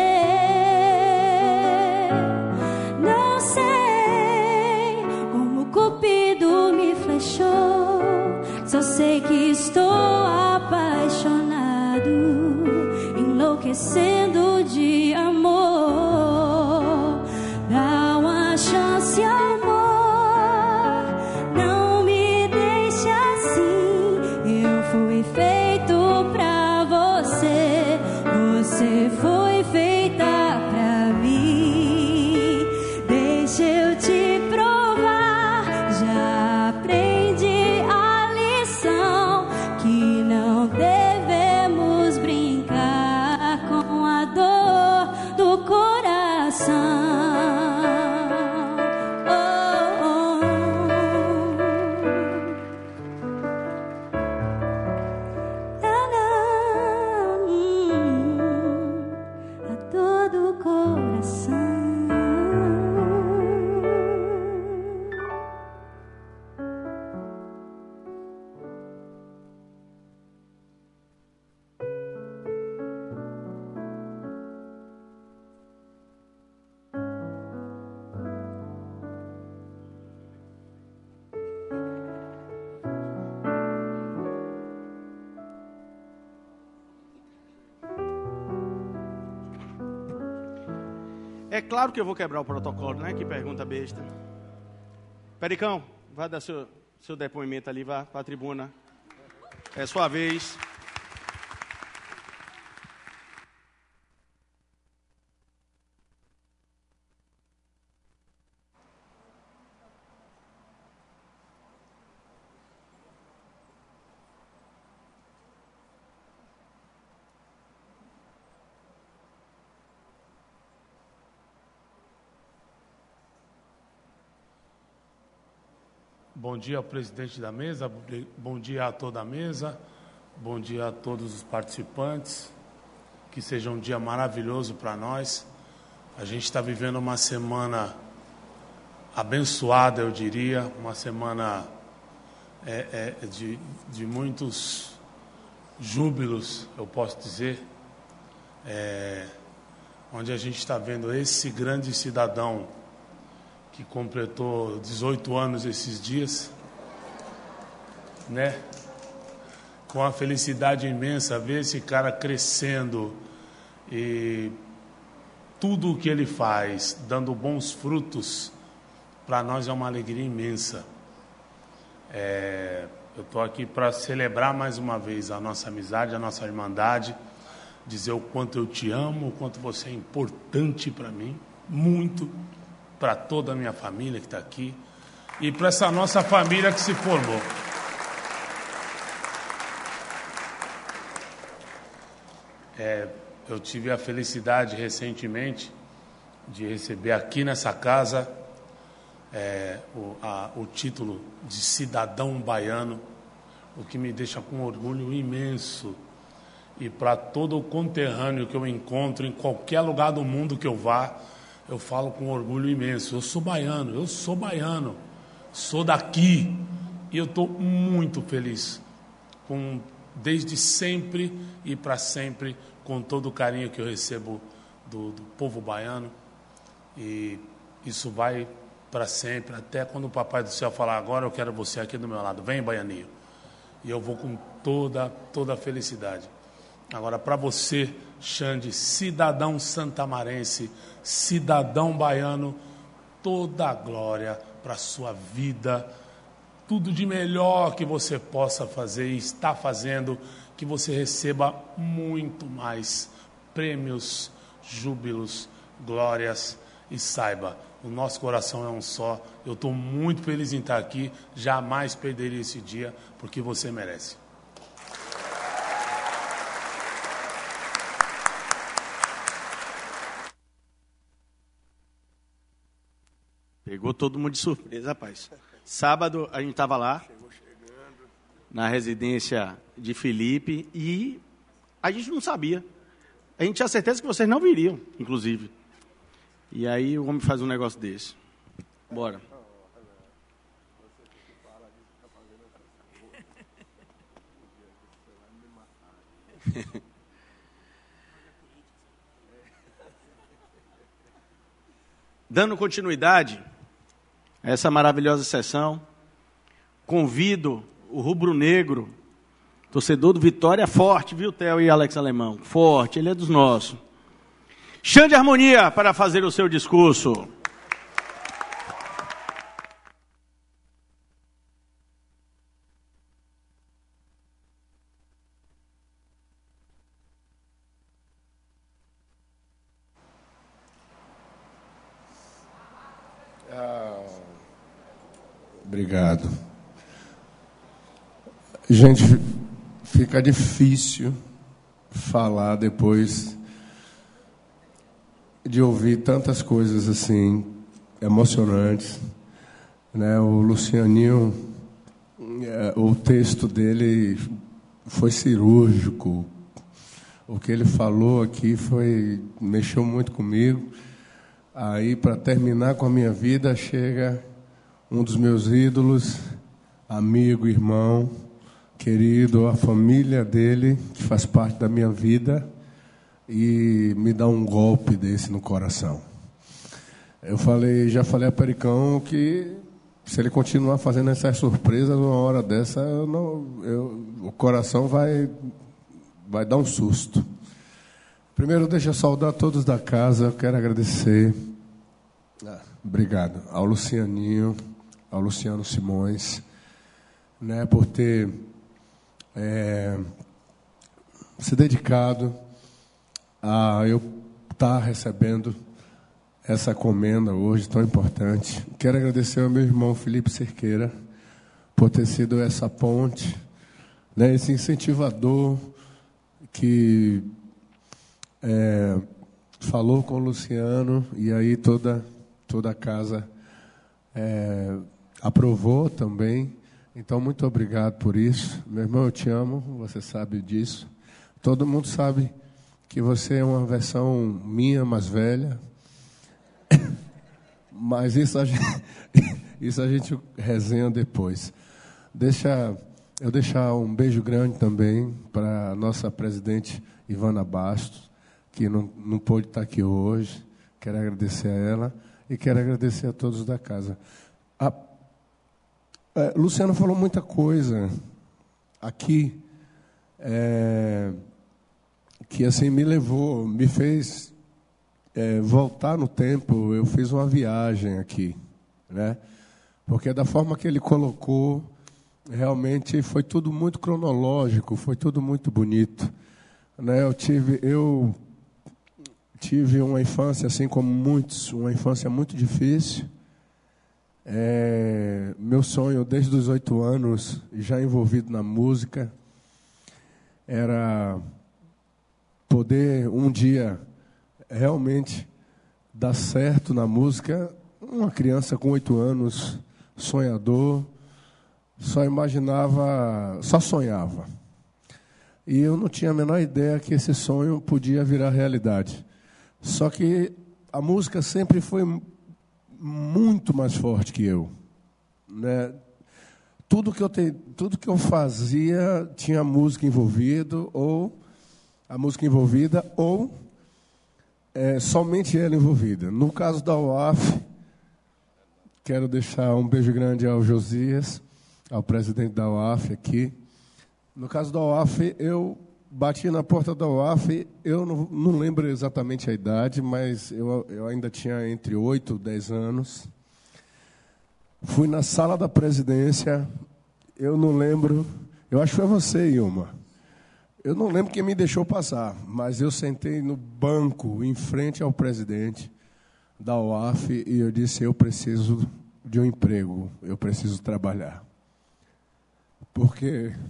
B: Não sei como Cupido me flechou, só sei que estou apaixonado, enlouquecendo de amor. Dá uma chance, amor, não me deixe assim. Eu fui feito pra você, você foi feita pra mim. Deixa eu te provar, já aprendi a lição, que não devemos brincar com a dor do coração. Oh, oh. Na, na, hum, a dor do coração.
A: É claro que eu vou quebrar o protocolo, né? Que pergunta besta. Pericão, vai dar seu, seu depoimento ali, vá para a tribuna. É sua vez.
H: Bom dia ao presidente da mesa, bom dia a toda a mesa, bom dia a todos os participantes, que seja um dia maravilhoso para nós. A gente está vivendo uma semana abençoada, eu diria, uma semana é, é, de, de muitos júbilos, eu posso dizer, é, onde a gente está vendo esse grande cidadão que completou dezoito anos esses dias, né? Com a felicidade imensa, ver esse cara crescendo e tudo o que ele faz, dando bons frutos, para nós é uma alegria imensa. É, eu estou aqui para celebrar mais uma vez a nossa amizade, a nossa irmandade, dizer o quanto eu te amo, o quanto você é importante para mim, muito, para toda a minha família que está aqui e para essa nossa família que se formou. É, eu tive a felicidade recentemente de receber aqui nessa casa é, o, a, o título de cidadão baiano, o que me deixa com orgulho imenso. E para todo o conterrâneo que eu encontro em qualquer lugar do mundo que eu vá, eu falo com orgulho imenso. Eu sou baiano, eu sou baiano, sou daqui. E eu estou muito feliz, com, desde sempre e para sempre, com todo o carinho que eu recebo do, do povo baiano. E isso vai para sempre, até quando o Papai do Céu falar, agora eu quero você aqui do meu lado. Vem, baianinho. E eu vou com toda, toda a felicidade. Agora, para você, Xande, cidadão santamarense, cidadão baiano, toda a glória para a sua vida, tudo de melhor que você possa fazer e está fazendo, que você receba muito mais prêmios, júbilos, glórias, e saiba, o nosso coração é um só. Eu estou muito feliz em estar aqui, jamais perderia esse dia, porque você merece.
A: Pegou todo mundo de surpresa, rapaz. Sábado a gente estava lá, na residência de Felipe, e a gente não sabia. A gente tinha certeza que vocês não viriam, inclusive. E aí o homem faz um negócio desse. Bora. Dando continuidade a essa maravilhosa sessão, convido o rubro-negro, torcedor do Vitória, forte, viu, Theo e Alex Alemão? Forte, ele é dos nossos. Xande Harmonia, para fazer o seu discurso.
I: Obrigado. Gente, fica difícil falar depois de ouvir tantas coisas assim emocionantes, né? O Lucianinho, o texto dele foi cirúrgico. O que ele falou aqui foi mexeu muito comigo. Aí, para terminar com a minha vida, chega um dos meus ídolos, amigo, irmão, querido, a família dele, que faz parte da minha vida, e me dá um golpe desse no coração. Eu falei, já falei a Pericão que se ele continuar fazendo essas surpresas, uma hora dessa, eu não, eu, o coração vai, vai dar um susto. Primeiro, deixa eu saudar todos da casa, eu quero agradecer, ah, obrigado, ao Lucianinho, ao Luciano Simões, né, por ter é, se dedicado a eu estar recebendo essa comenda hoje tão importante. Quero agradecer ao meu irmão Felipe Cerqueira por ter sido essa ponte, né, esse incentivador que é, falou com o Luciano e aí toda, toda a casa é, aprovou também. Então, muito obrigado por isso. Meu irmão, eu te amo, você sabe disso. Todo mundo sabe que você é uma versão minha mais velha. Mas isso a gente, isso a gente resenha depois. Deixa eu deixar um beijo grande também para a nossa presidente Ivana Bastos, que não, não pôde estar aqui hoje. Quero agradecer a ela e quero agradecer a todos da casa. A, é, Luciano falou muita coisa aqui é, que assim me levou, me fez é, voltar no tempo. Eu fiz uma viagem aqui, né? Porque da forma que ele colocou, realmente foi tudo muito cronológico, foi tudo muito bonito, né? Eu tive, eu tive uma infância assim como muitos, uma infância muito difícil. É, meu sonho desde os oito anos, já envolvido na música, era poder um dia realmente dar certo na música. Uma criança com oito anos, sonhador, só imaginava, só sonhava. E eu não tinha a menor ideia que esse sonho podia virar realidade. Só que a música sempre foi muito mais forte que eu, né? Tudo que eu te, tudo que eu fazia tinha música envolvido, ou a música envolvida, ou é, somente ela envolvida. No caso da U A F, quero deixar um beijo grande ao Josias, ao presidente da U A F aqui. No caso da U A F, eu bati na porta da U A F, eu não, não lembro exatamente a idade, mas eu, eu ainda tinha entre oito e dez anos. Fui na sala da presidência, eu não lembro, eu acho que foi você, Ilma. Eu não lembro quem me deixou passar, mas eu sentei no banco, em frente ao presidente da U A F, e eu disse, eu preciso de um emprego, eu preciso trabalhar. Porque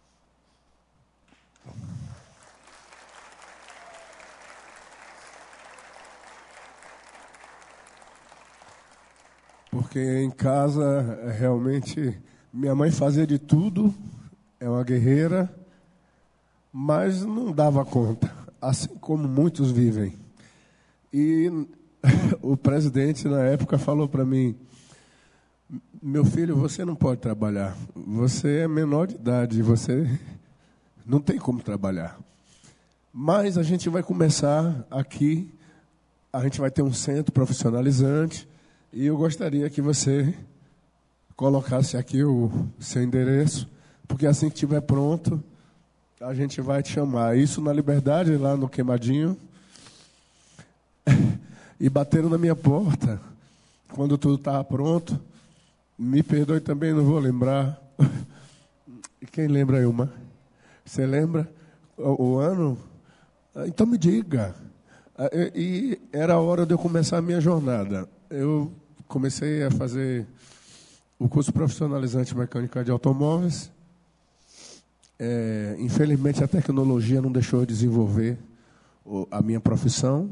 I: Porque em casa, realmente, minha mãe fazia de tudo, é uma guerreira, mas não dava conta, assim como muitos vivem. E o presidente, na época, falou para mim, meu filho, você não pode trabalhar, você é menor de idade, você não tem como trabalhar. Mas a gente vai começar aqui a gente vai ter um centro profissionalizante e eu gostaria que você colocasse aqui o seu endereço, porque assim que estiver pronto, a gente vai te chamar. Isso na Liberdade, lá no Queimadinho. E bateram na minha porta quando tudo estava pronto. Me perdoe também, não vou lembrar. Quem lembra, Ilma? Você lembra o, o ano? Então me diga. E era a hora de eu começar a minha jornada. Eu comecei a fazer o curso profissionalizante mecânica de automóveis. É, infelizmente, a tecnologia não deixou eu desenvolver a minha profissão.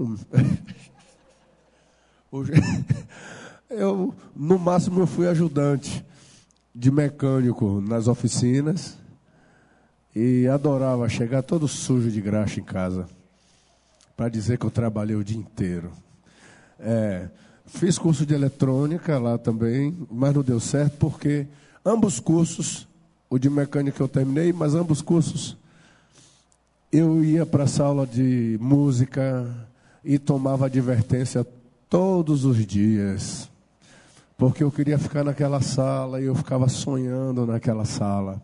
I: Eu, no máximo, eu fui ajudante de mecânico nas oficinas e adorava chegar todo sujo de graxa em casa para dizer que eu trabalhei o dia inteiro. É, fiz curso de eletrônica lá também, mas não deu certo porque ambos cursos, o de mecânica eu terminei, mas ambos cursos eu ia para a sala de música e tomava advertência todos os dias, porque eu queria ficar naquela sala e eu ficava sonhando naquela sala.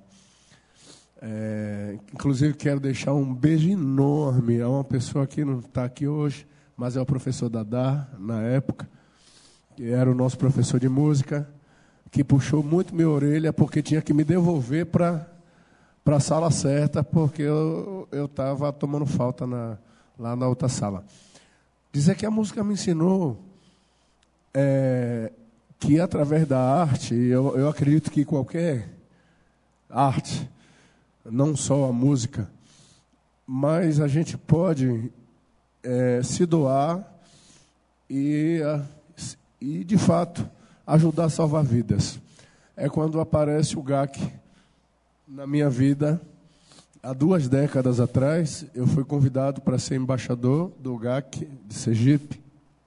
I: É, inclusive, quero deixar um beijo enorme a uma pessoa que não está aqui hoje, mas é o professor Dadá, na época, que era o nosso professor de música, que puxou muito minha orelha, porque tinha que me devolver para a sala certa, porque eu estava tomando falta na, lá na outra sala. Dizer que a música me ensinou é, que, através da arte, eu, eu acredito que qualquer arte, não só a música, mas a gente pode é, se doar e, e, de fato, ajudar a salvar vidas. É quando aparece o G A C na minha vida. Há duas décadas atrás, eu fui convidado para ser embaixador do G A C de Sergipe.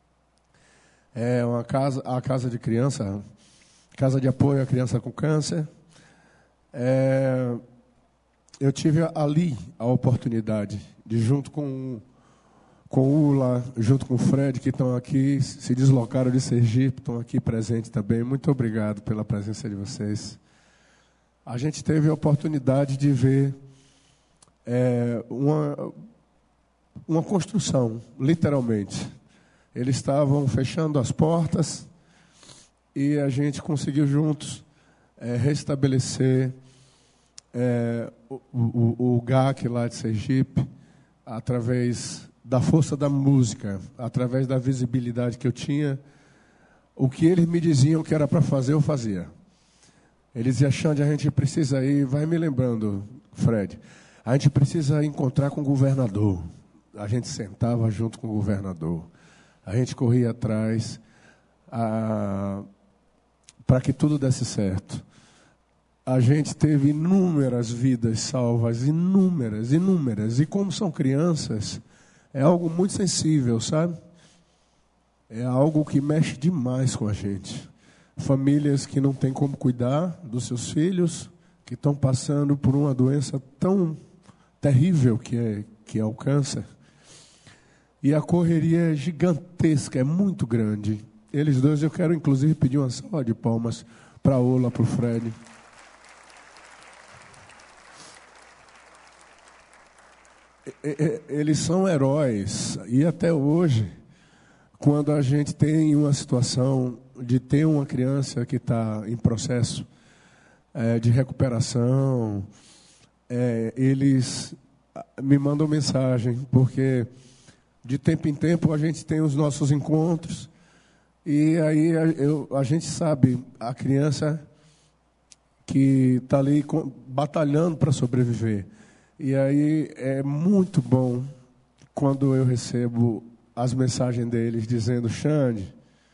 I: É uma casa, a casa de criança, casa de apoio à criança com câncer. É, eu tive ali a oportunidade de, junto com, com o Ula, junto com o Fred, que estão aqui, se deslocaram de Sergipe, estão aqui presentes também. Muito obrigado pela presença de vocês. A gente teve a oportunidade de ver É, uma, uma construção, literalmente. Eles estavam fechando as portas e a gente conseguiu juntos é, restabelecer é, o, o, o G A C lá de Sergipe através da força da música, através da visibilidade que eu tinha. O que eles me diziam que era para fazer, eu fazia. Eles diziam: Xande, a gente precisa ir, vai me lembrando, Fred, a gente precisa encontrar com o governador. A gente sentava junto com o governador. A gente corria atrás para que tudo desse certo. A gente teve inúmeras vidas salvas, inúmeras, inúmeras. E como são crianças, é algo muito sensível, sabe? É algo que mexe demais com a gente. Famílias que não têm como cuidar dos seus filhos, que estão passando por uma doença tão terrível que é, que é o câncer. E a correria é gigantesca, é muito grande. Eles dois, eu quero inclusive pedir uma salva de palmas para a Ola, para o Fred. Eles são heróis. E até hoje, quando a gente tem uma situação de ter uma criança que está em processo é, de recuperação, É, eles me mandam mensagem, porque de tempo em tempo a gente tem os nossos encontros, e aí a, eu, a gente sabe, a criança que está ali com, batalhando para sobreviver. E aí é muito bom quando eu recebo as mensagens deles dizendo: Xande,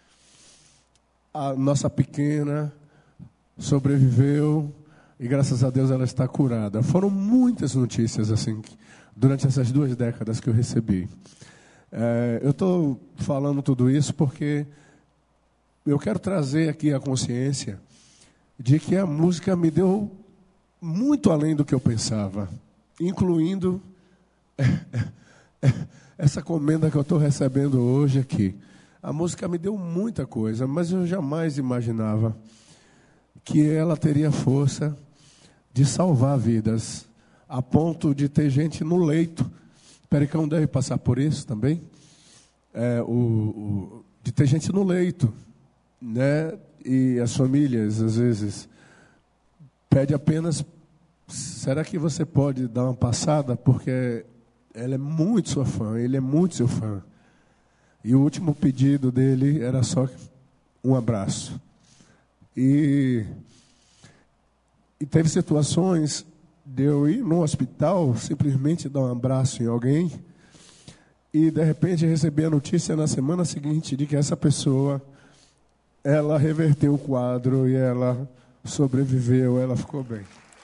I: a nossa pequena sobreviveu, e graças a Deus ela está curada. Foram muitas notícias assim durante essas duas décadas que eu recebi. É, eu estou falando tudo isso porque eu quero trazer aqui a consciência de que a música me deu muito além do que eu pensava, incluindo essa comenda que eu estou recebendo hoje aqui. A música me deu muita coisa, mas eu jamais imaginava que ela teria força de salvar vidas, a ponto de ter gente no leito. Pericão deve passar por isso também. É, o, o, de ter gente no leito, né? E as famílias, às vezes, pede apenas, será que você pode dar uma passada? Porque ela é muito sua fã, ele é muito seu fã. E o último pedido dele era só um abraço. E, e teve situações de eu ir no hospital, simplesmente dar um abraço em alguém, e de repente receber a notícia na semana seguinte de que essa pessoa, ela reverteu o quadro e ela sobreviveu, ela ficou bem.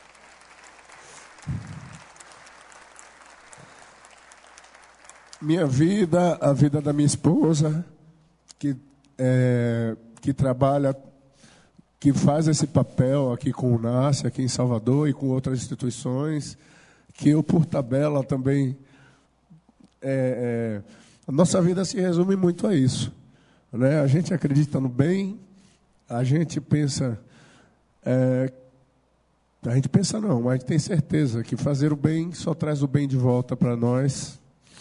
I: Minha vida, a vida da minha esposa, que, é, que trabalha, que faz esse papel aqui com o NASCE, aqui em Salvador e com outras instituições, que eu, por tabela, também... É, é, a nossa vida se resume muito a isso, né? A gente acredita no bem, a gente pensa... É, a gente pensa não, mas a gente tem certeza que fazer o bem só traz o bem de volta para nós.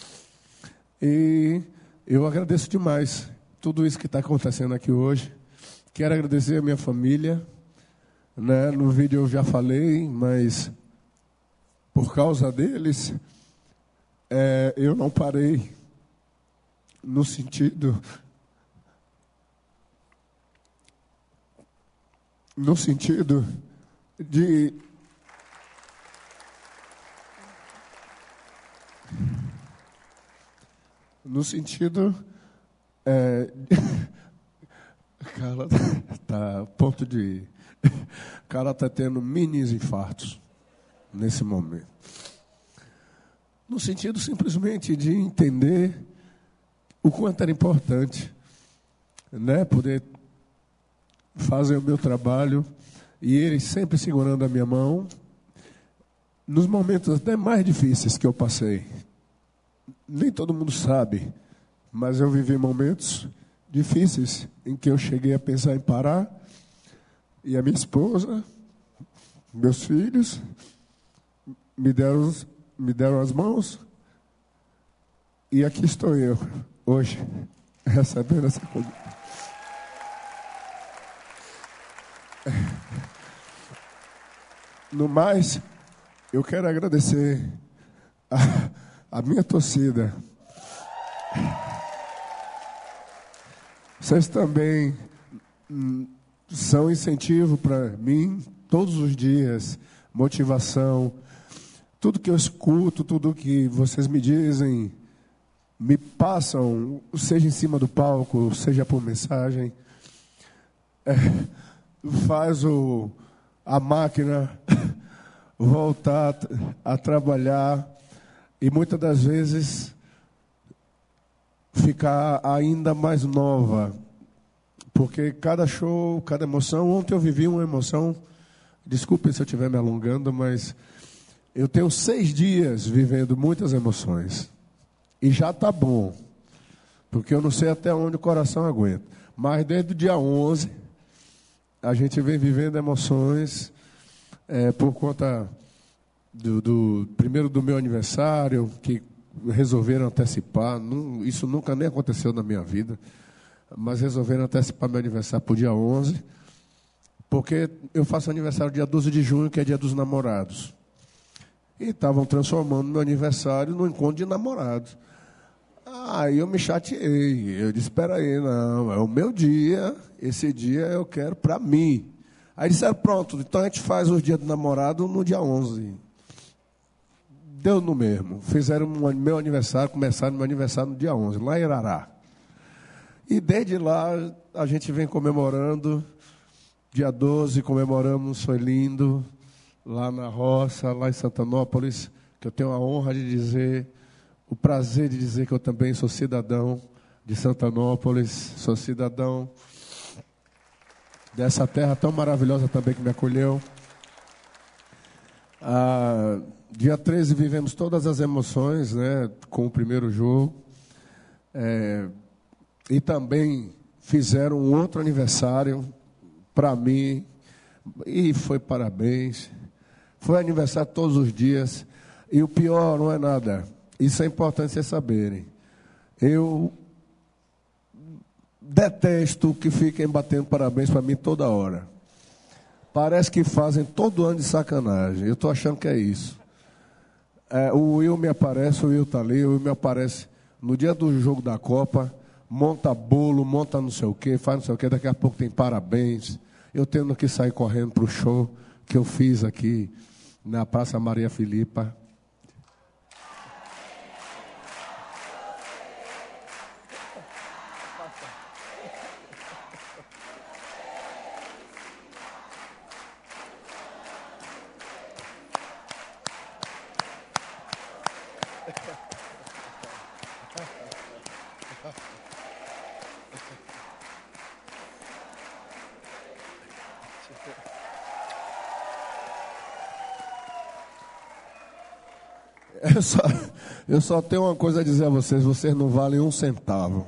I: E eu agradeço demais tudo isso que está acontecendo aqui hoje. Quero agradecer a minha família, né? No vídeo eu já falei, mas por causa deles, é, eu não parei no sentido, no sentido de no sentido é, cara tá a ponto de o cara tá tendo minis infartos nesse momento, no sentido simplesmente de entender o quanto era importante, né, poder fazer o meu trabalho e ele sempre segurando a minha mão nos momentos até mais difíceis que eu passei. Nem todo mundo sabe, mas eu vivi momentos difíceis em que eu cheguei a pensar em parar, e a minha esposa, meus filhos, me deram, me deram as mãos, e aqui estou eu, hoje, recebendo essa coisa. No mais, eu quero agradecer a A minha torcida. Vocês também hum, são incentivo para mim, todos os dias, motivação. Tudo que eu escuto, tudo que vocês me dizem, me passam, seja em cima do palco, seja por mensagem, é, faz o, a máquina voltar a trabalhar. E muitas das vezes ficar ainda mais nova. Porque cada show, cada emoção... Ontem eu vivi uma emoção... Desculpem se eu estiver me alongando, mas... Eu tenho seis dias vivendo muitas emoções. E já está bom. Porque eu não sei até onde o coração aguenta. Mas desde o dia onze... A gente vem vivendo emoções... É, por conta... Do, do, primeiro do meu aniversário, que resolveram antecipar, não, isso nunca nem aconteceu na minha vida, mas resolveram antecipar meu aniversário para o dia onze, porque eu faço aniversário dia doze de junho, que é dia dos namorados. E estavam transformando meu aniversário num encontro de namorados. Aí eu me chateei, eu disse, espera aí, não, é o meu dia, esse dia eu quero para mim. Aí disseram, pronto, então a gente faz os dias do namorado no dia onze. Deu no mesmo. Fizeram meu aniversário, começaram meu aniversário no dia onze, lá em Irará. E desde lá a gente vem comemorando. Dia doze comemoramos, foi lindo. Lá na roça, lá em Santanópolis, que eu tenho a honra de dizer, o prazer de dizer que eu também sou cidadão de Santanópolis, sou cidadão dessa terra tão maravilhosa também que me acolheu. Ah, dia treze vivemos todas as emoções, né, com o primeiro jogo. É, e também fizeram um outro aniversário para mim, e foi parabéns. Foi aniversário todos os dias. E o pior não é nada. Isso é importante vocês saberem. Eu detesto que fiquem batendo parabéns para mim toda hora. Parece que fazem todo ano de sacanagem. Eu estou achando que é isso. É, o Will me aparece, o Will está ali, o Will me aparece no dia do jogo da Copa, monta bolo, monta não sei o quê, faz não sei o quê, daqui a pouco tem parabéns. Eu tendo que sair correndo para o show que eu fiz aqui na Praça Maria Filipa. Eu só, eu só tenho uma coisa a dizer a vocês: vocês não valem um centavo.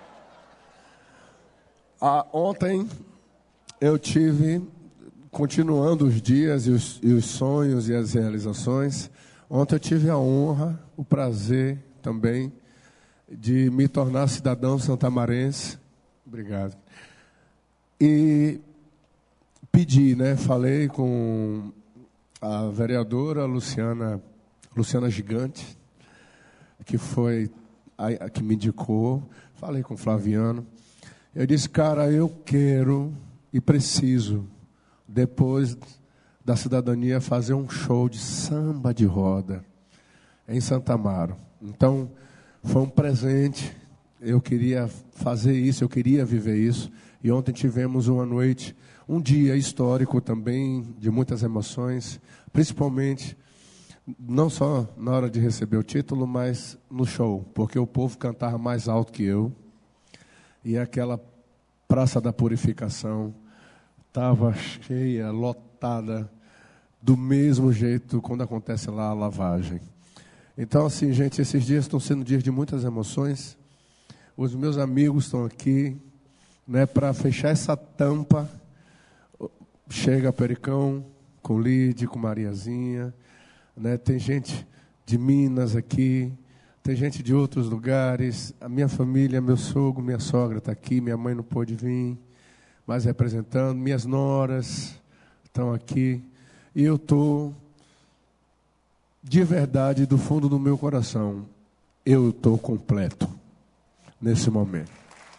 I: Ah, ontem eu tive, continuando os dias e os, e os sonhos e as realizações, ontem eu tive a honra, o prazer também de me tornar cidadão santamarense. Obrigado. E pedi, né? Falei com a vereadora Luciana Luciana Gigante, que foi a, a que me indicou. Falei com o Flaviano. Eu disse, cara, eu quero e preciso, depois da cidadania, fazer um show de samba de roda em Santa Amaro. Então, foi um presente. Eu queria fazer isso, eu queria viver isso. E ontem tivemos uma noite, um dia histórico também, de muitas emoções, principalmente não só na hora de receber o título, mas no show, porque o povo cantava mais alto que eu, e aquela Praça da Purificação estava cheia, lotada, do mesmo jeito quando acontece lá a lavagem. Então, assim, gente, esses dias estão sendo dias de muitas emoções. Os meus amigos estão aqui, né, para fechar essa tampa. Chega Pericão, com Lide, com Mariazinha. Né, tem gente de Minas aqui, tem gente de outros lugares. A minha família, meu sogro, minha sogra está aqui, minha mãe não pôde vir, mas representando. Minhas noras estão aqui. E eu estou, de verdade, do fundo do meu coração, eu estou completo nesse momento.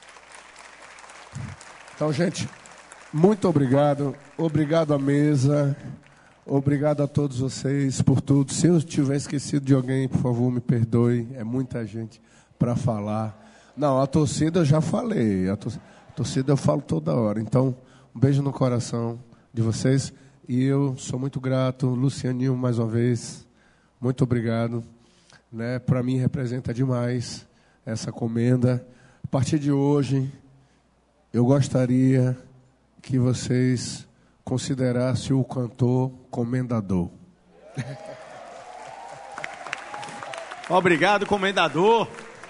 I: Então, gente, muito obrigado. Obrigado à mesa. Obrigado a todos vocês por tudo. Se eu tiver esquecido de alguém, por favor, me perdoe. É muita gente para falar. Não, a torcida eu já falei. A torcida eu falo toda hora. Então, um beijo no coração de vocês. E eu sou muito grato. Lucianinho, mais uma vez, muito obrigado. Né? Para mim, representa demais essa comenda. A partir de hoje, eu gostaria que vocês considerasse o cantor comendador.
A: Obrigado, comendador.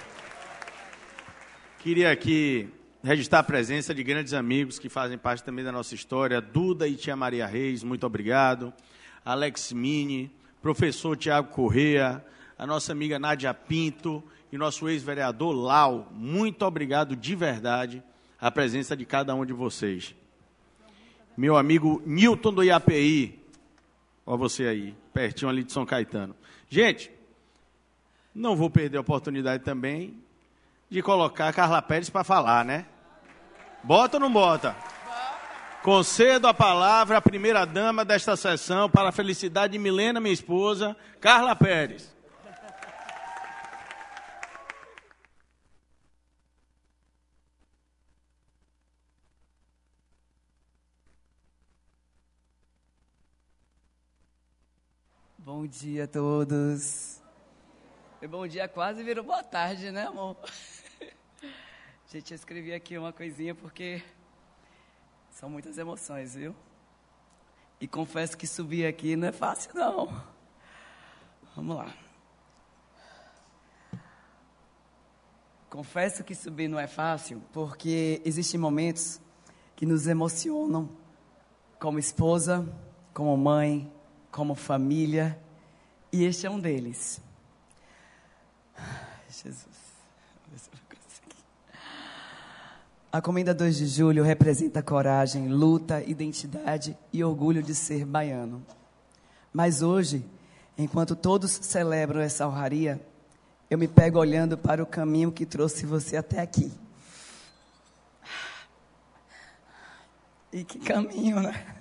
A: Queria aqui registrar a presença de grandes amigos que fazem parte também da nossa história. Duda e tia Maria Reis, muito obrigado. Alex Mini, professor Tiago Corrêa, a nossa amiga Nádia Pinto e nosso ex-vereador Lau. Muito obrigado de verdade a presença de cada um de vocês. Meu amigo Newton do I A P I, olha você aí, pertinho ali de São Caetano. Gente, não vou perder a oportunidade também de colocar a Carla Pérez para falar, né? Bota ou não bota? Concedo a palavra à primeira-dama desta sessão para a felicidade de Milena, minha esposa, Carla Pérez.
J: Bom dia a todos. E bom dia quase virou boa tarde, né, amor? Gente, eu escrevi aqui uma coisinha porque são muitas emoções, viu? E confesso que subir aqui não é fácil, não. Vamos lá. Confesso que subir não é fácil, porque existem momentos que nos emocionam como esposa, como mãe, como família, e este é um deles. Jesus. A Comenda dois de Julho representa coragem, luta, identidade e orgulho de ser baiano. Mas hoje, enquanto todos celebram essa honraria, eu me pego olhando para o caminho que trouxe você até aqui. E que caminho, né?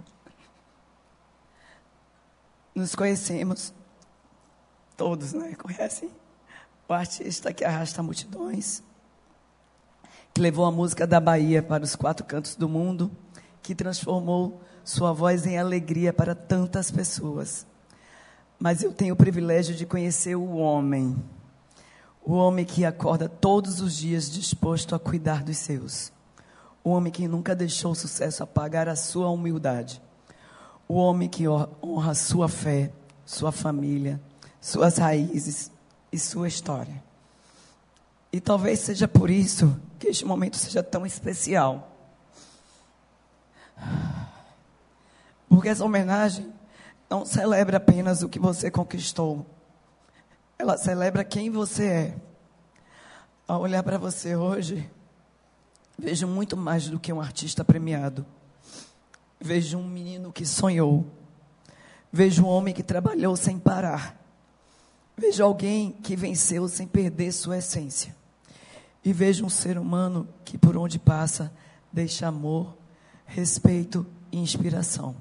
J: Nos conhecemos, todos, né? Conhecem o artista que arrasta multidões, que levou a música da Bahia para os quatro cantos do mundo, que transformou sua voz em alegria para tantas pessoas. Mas eu tenho o privilégio de conhecer o homem, o homem que acorda todos os dias disposto a cuidar dos seus, o homem que nunca deixou o sucesso apagar a sua humildade, o homem que honra sua fé, sua família, suas raízes e sua história. E talvez seja por isso que este momento seja tão especial. Porque essa homenagem não celebra apenas o que você conquistou. Ela celebra quem você é. Ao olhar para você hoje, vejo muito mais do que um artista premiado. Vejo um menino que sonhou. Vejo um homem que trabalhou sem parar. Vejo alguém que venceu sem perder sua essência. E vejo um ser humano que por onde passa deixa amor, respeito e inspiração.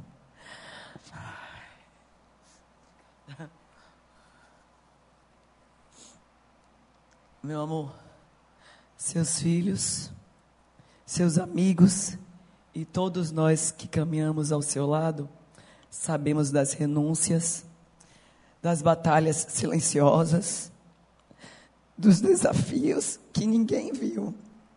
J: Meu amor, seus filhos, seus amigos e todos nós que caminhamos ao seu lado, sabemos das renúncias, das batalhas silenciosas, dos desafios que ninguém viu.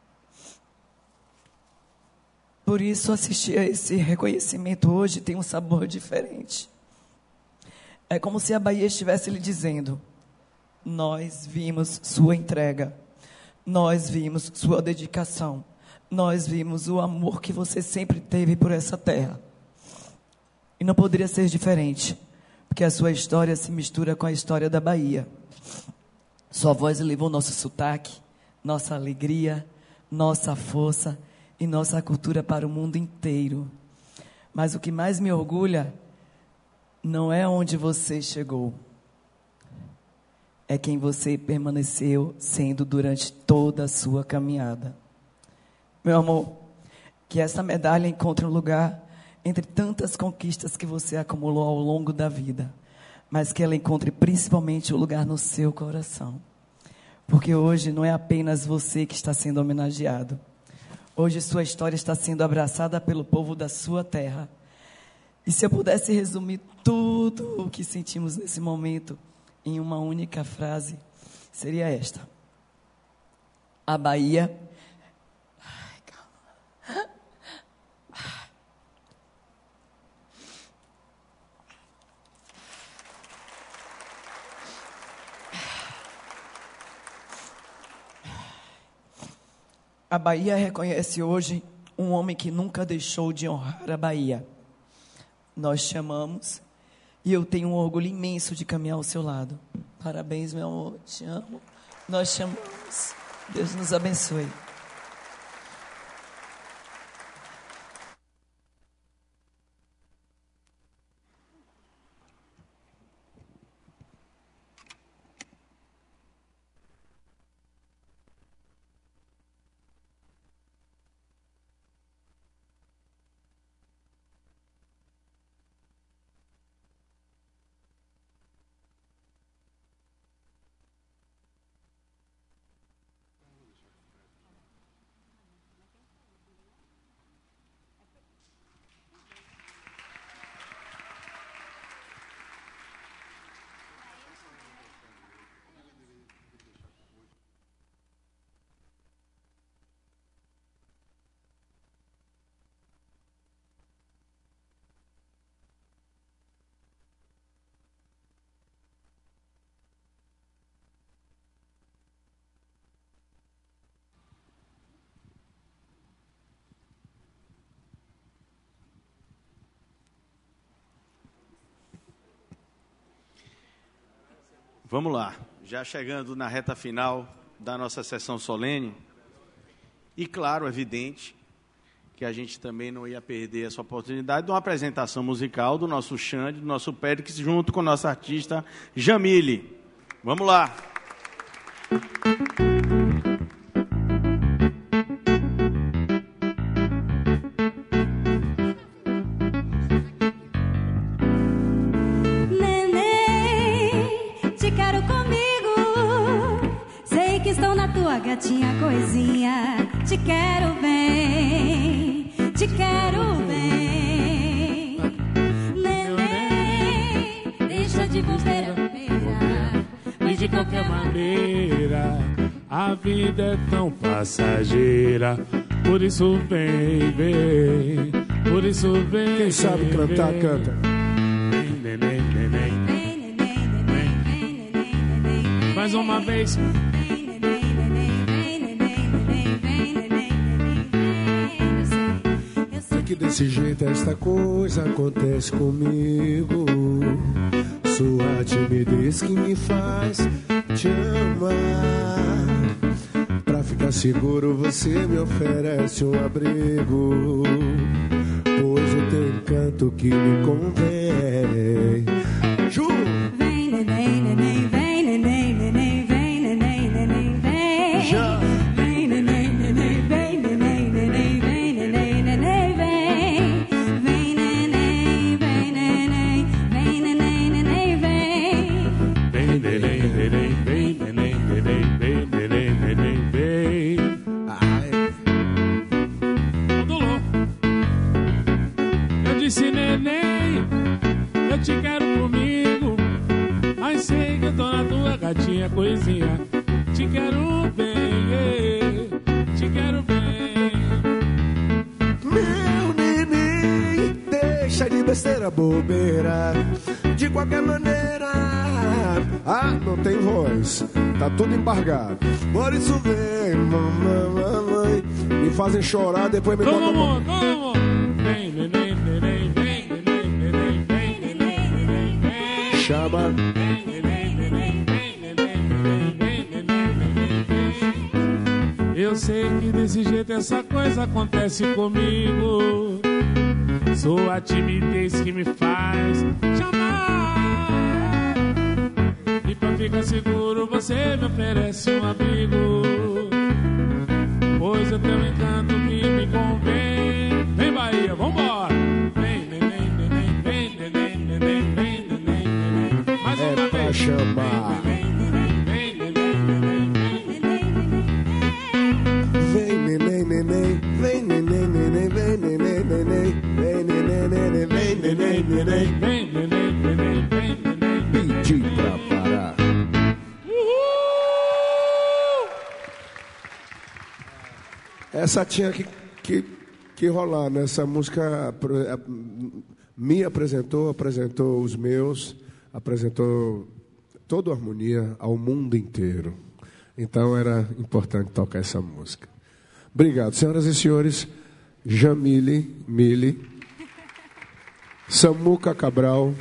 J: Por isso, assistir a esse reconhecimento hoje tem um sabor diferente. É como se a Bahia estivesse lhe dizendo: nós vimos sua entrega, nós vimos sua dedicação, nós vimos o amor que você sempre teve por essa terra. E não poderia ser diferente, porque a sua história se mistura com a história da Bahia. Sua voz levou nosso sotaque, nossa alegria, nossa força e nossa cultura para o mundo inteiro. Mas o que mais me orgulha não é onde você chegou, é quem você permaneceu sendo durante toda a sua caminhada. Meu amor, que essa medalha encontre um lugar entre tantas conquistas que você acumulou ao longo da vida, mas que ela encontre principalmente o lugar no seu coração. Porque hoje não é apenas você que está sendo homenageado. Hoje sua história está sendo abraçada pelo povo da sua terra. E se eu pudesse resumir tudo o que sentimos nesse momento em uma única frase, seria esta: a Bahia... Ai, calma. A Bahia reconhece hoje um homem que nunca deixou de honrar a Bahia. Nós chamamos, e eu tenho um orgulho imenso de caminhar ao seu lado. Parabéns, meu amor, te amo. Nós chamamos. Deus nos abençoe.
A: Vamos lá, já chegando na reta final da nossa sessão solene, e claro, evidente, que a gente também não ia perder essa oportunidade de uma apresentação musical do nosso Xande, do nosso Périx, junto com o nosso artista Jamile. Vamos lá.
B: Gatinha coisinha, te quero bem, te quero bem. Neném, deixa de bobeira,
H: mas de qualquer maneira a vida é tão passageira. Por isso vem, vem, por isso vem.
E: Quem sabe cantar, vem, canta.
H: Vem, neném, neném. Vem, neném, neném, neném. Mais uma vez.
E: Que desse jeito esta coisa acontece comigo. Sua timidez que me faz te amar. Pra ficar seguro você me oferece um abrigo, pois o teu encanto que me convém. Ju!
B: Vem, neném, neném, vem, neném, neném, vem, neném, neném, vem.
E: Já!
B: Vem, neném, neném, vem, neném, neném, vem, neném, neném, vem.
H: Te quero comigo, mas sei que eu tô na tua gatinha coisinha. Te quero bem, te quero bem.
E: Meu neném, deixa de besteira, bobeira. De qualquer maneira, ah, não tem voz, tá tudo embargado. Por isso vem, mamãe, mamãe, me fazem chorar, depois me
H: botam...
E: Como,
H: como? Vem, neném, neném, vem, neném, neném, vem, neném, neném, vem.
E: Chama.
H: Eu sei que desse jeito essa coisa acontece comigo. Sou a timidez que me faz chamar. E pra ficar seguro você me oferece um abrigo, pois o teu encanto que me convém. Vem Bahia, vambora. Vem, neném, neném, vem, neném, neném, vem, neném, neném. Mais uma vez.
E: É pra chamar. Vem, neném, neném, vem, neném, neném, vem, neném, neném, vem, neném, neném, vem, neném, neném,
H: vem, neném, neném, vem, neném.
E: Pedi pra parar. Essa tinha que, que, que rolar, né? Essa música me apresentou, apresentou os meus, apresentou toda a harmonia ao mundo inteiro. Então era importante tocar essa música. Obrigado, senhoras e senhores. Jamile, Mili, Samuca Cabral,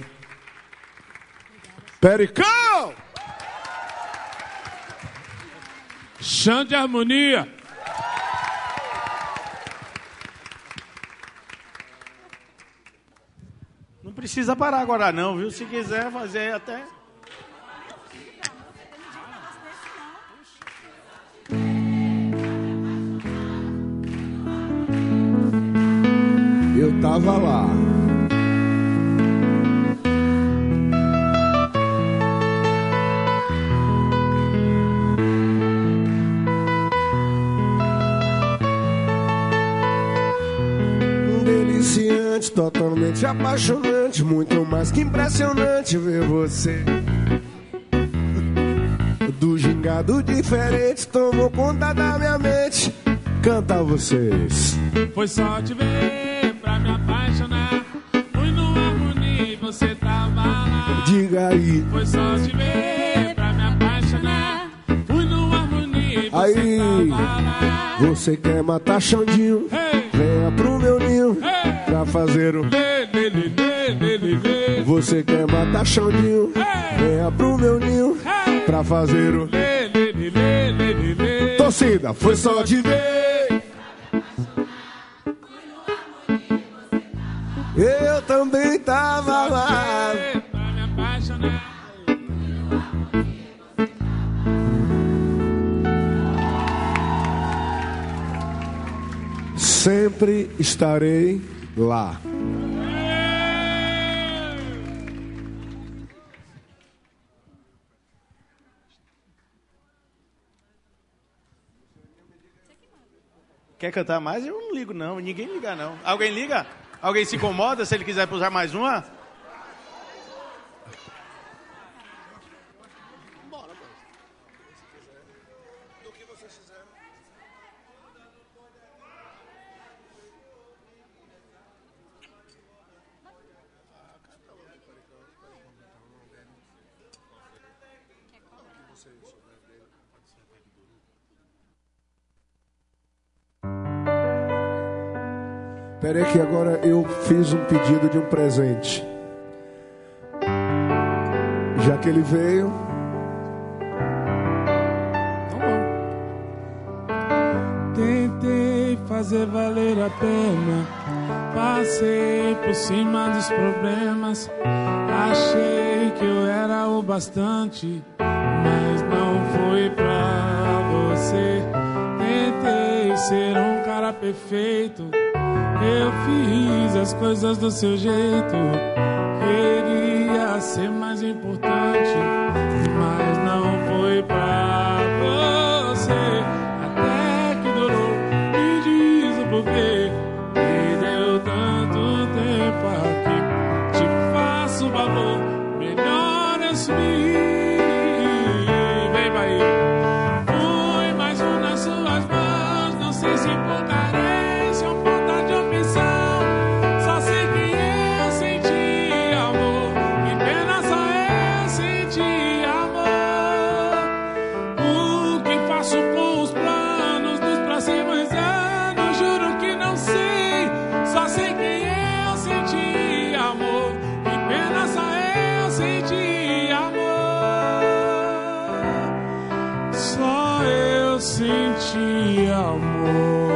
E: Pericão,
H: Xande Harmonia.
A: Não precisa parar agora não, viu? Se quiser fazer até...
E: Eu tava lá. Um deliciante, totalmente apaixonante, muito mais que impressionante ver você. Do gingado diferente, tomou conta da minha mente. Canta vocês.
H: Foi só te ver pra me apaixonar. Fui no Harmonia e você tava lá.
E: Diga aí.
H: Foi só te ver pra me apaixonar. Fui no Harmonia e você
E: aí.
H: Tava lá.
E: Você quer matar Xandinho? Hey. Venha pro meu ninho, hey. Pra fazer o...
H: Lê, lê, lê, lê, lê, lê.
E: Você quer matar Xandinho? Hey. Venha pro meu ninho, hey. pra fazer o lê, lê, lê, lê, lê, lê, lê. Torcida, foi só de ver. Eu também tava lá.
H: Pra me apaixonar.
E: Sempre estarei lá.
A: Quer cantar mais? Eu não ligo, não. Ninguém liga, não. Alguém liga? Alguém se incomoda se ele quiser puxar mais uma?
E: Peraí que agora eu fiz um pedido de um presente. Já que ele veio...
H: Tentei fazer valer a pena, passei por cima dos problemas, achei que eu era o bastante, mas não foi pra você. Tentei ser um cara perfeito, eu fiz as coisas do seu jeito, queria ser mais importante, mas não foi pra você. Até que durou, me diz o porquê, me deu tanto tempo aqui. Te faço um favor, melhor assumir. Vem, Bahia. Fui mais um nas suas mãos, não sei se por carência ou por de opção, só sei que eu senti amor, que pena só eu senti amor. O que faço com os planos dos próximos anos, juro que não sei, só sei que eu senti amor, que pena só eu senti amor, só eu senti amor.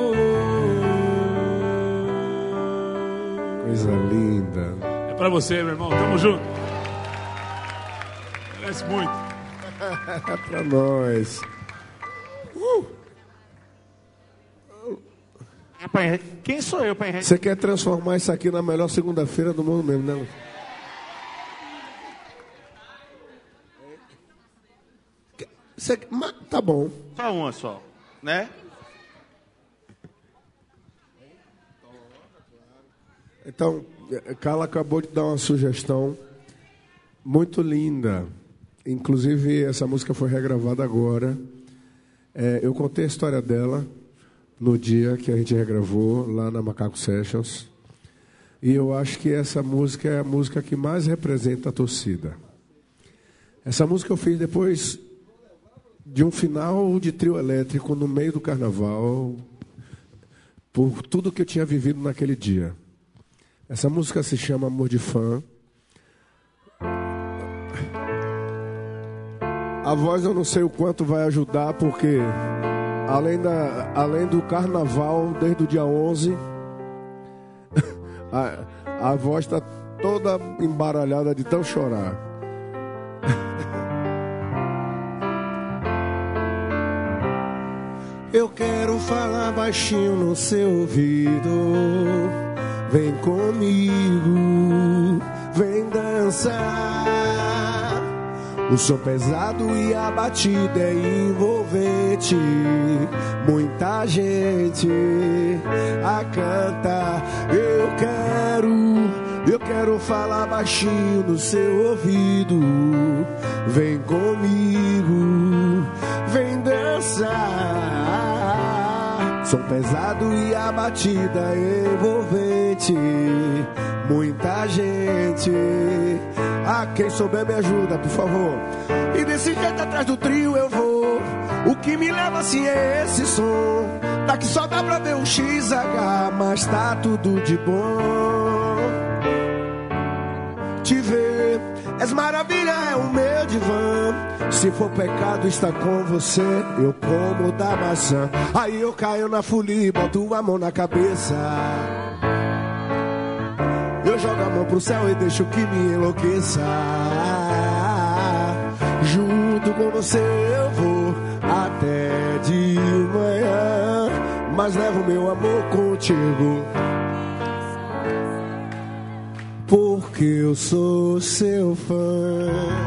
E: Coisa linda.
H: É pra você, meu irmão. Tamo junto. Merece muito.
E: É pra nós. Uh!
A: Quem sou eu pra enre...
E: Você quer transformar isso aqui na melhor segunda-feira do mundo mesmo, né, Lu? Você... Mas, tá bom.
A: Só uma só, né?
E: Então, Carla acabou de dar uma sugestão muito linda. Inclusive, essa música foi regravada agora. É, eu contei a história dela no dia que a gente regravou, lá na Macaco Sessions. E eu acho que essa música é a música que mais representa a torcida. Essa música eu fiz depois de um final de trio elétrico no meio do carnaval, por tudo que eu tinha vivido naquele dia. Essa música se chama Amor de Fã. A voz eu não sei o quanto vai ajudar, porque além, da, além do carnaval, desde o dia onze, a, a voz está toda embaralhada de tão chorar. Eu quero falar baixinho no seu ouvido. Vem comigo, vem dançar. O som pesado e a batida é envolvente. Muita gente a cantar. Eu quero, eu quero falar baixinho no seu ouvido. Vem comigo, vem dançar. Som pesado e a batida envolvente. Muita gente. Ah, quem souber me ajuda, por favor. E desse jeito atrás do trio eu vou. O que me leva assim é esse som. Daqui só dá pra ver um X H, mas tá tudo de bom. Te ver És maravilha, é o meu divã. Se for pecado estar com você, eu como da maçã. Aí eu caio na folia e boto a mão na cabeça. Eu jogo a mão pro céu e deixo que me enlouqueça. Junto com você eu vou até de manhã, mas levo meu amor contigo, porque eu sou seu fã.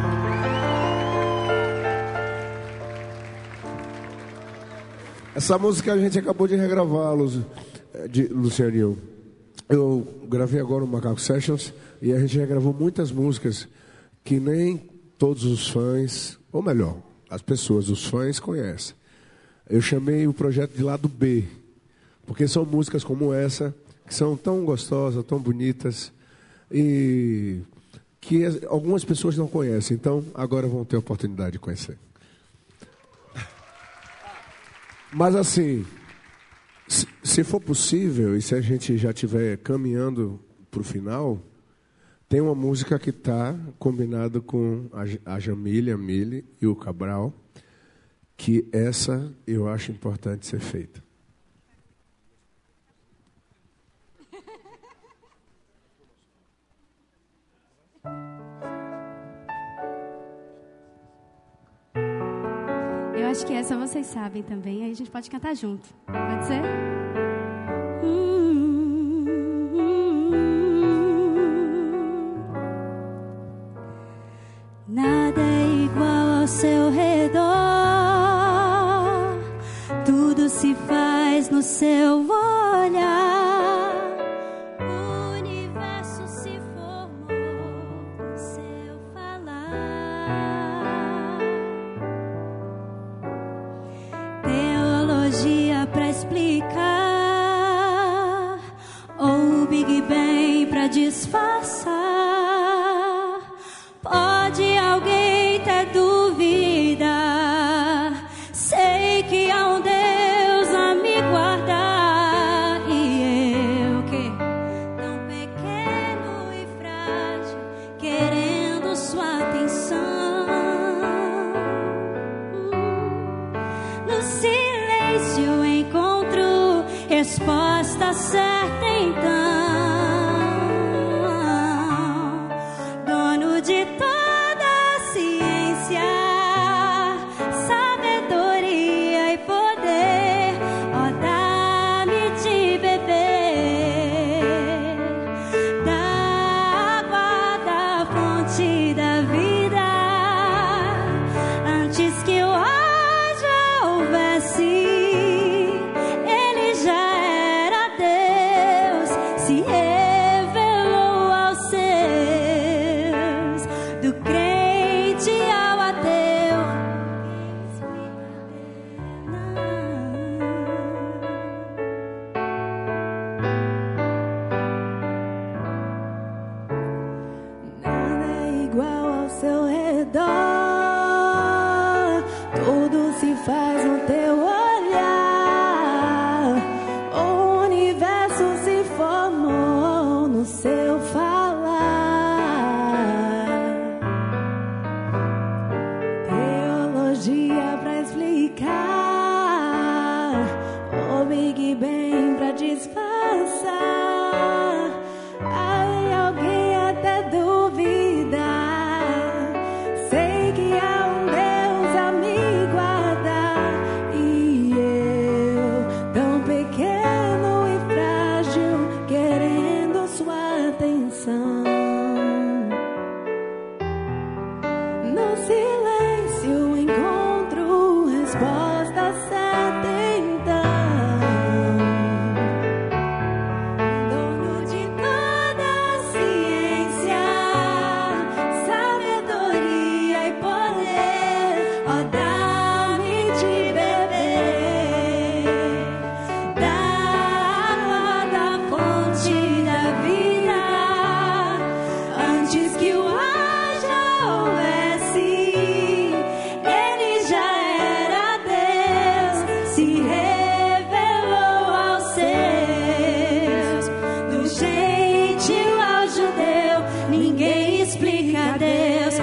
E: Essa música a gente acabou de regravar, de Lucianinho. Eu gravei agora o Macaco Sessions e a gente regravou muitas músicas que nem todos os fãs, ou melhor, as pessoas, os fãs conhecem. Eu chamei o projeto de lado B, porque são músicas como essa, que são tão gostosas, tão bonitas, e que algumas pessoas não conhecem. Então, agora vão ter a oportunidade de conhecer. Mas assim, se for possível, e se a gente já estiver caminhando para o final, tem uma música que está combinada com a Jamília, a Mili e o Cabral, que essa eu acho importante ser feita.
B: Eu acho que essa vocês sabem também, aí a gente pode cantar junto. Pode ser? Nada é igual ao seu redor, tudo se faz no seu olhar, o universo se formou no seu falar. Teologia pra explicar, ou Big Bang pra disfarçar. Pode alguém ter dúvida? Sei que há um Deus a me guardar. E eu que, tão pequeno e frágil, querendo sua atenção. No silêncio encontro resposta certa então. De toda a ciência, sabedoria e poder, ó, dá-me de beber da água da fonte da vida, antes que o haja houvesse, ele já era Deus, se revelou aos seus. Do crente ao ateu, nada é igual ao seu redor, tudo se faz no teu olhar, o universo se formou no seu falar. Pra explicar, o Big Bang pra disfarçar. Ai, alguém até duvida. Sei que há um Deus a me guardar. E eu, tão pequeno e frágil, querendo sua atenção. No silêncio encontro resposta certa então. Dono de toda a ciência, sabedoria e poder, ó, dá-me de beber da água da fonte da vida, antes que o haja houvesse, ele já era Deus, se revelou aos seus. Do gentil ao judeu, ninguém explica Deus.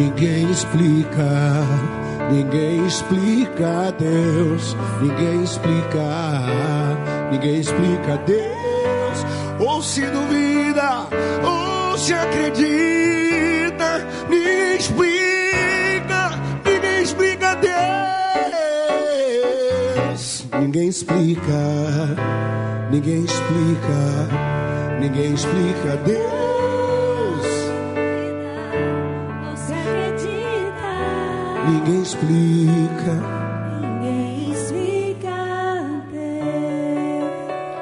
E: Ninguém explica, ninguém explica Deus, ninguém explica, ninguém explica Deus. Ou se duvida, ou se acredita, ninguém explica, ninguém explica Deus. Ninguém explica, ninguém explica, ninguém explica Deus. Ninguém explica,
B: ninguém explica Deus.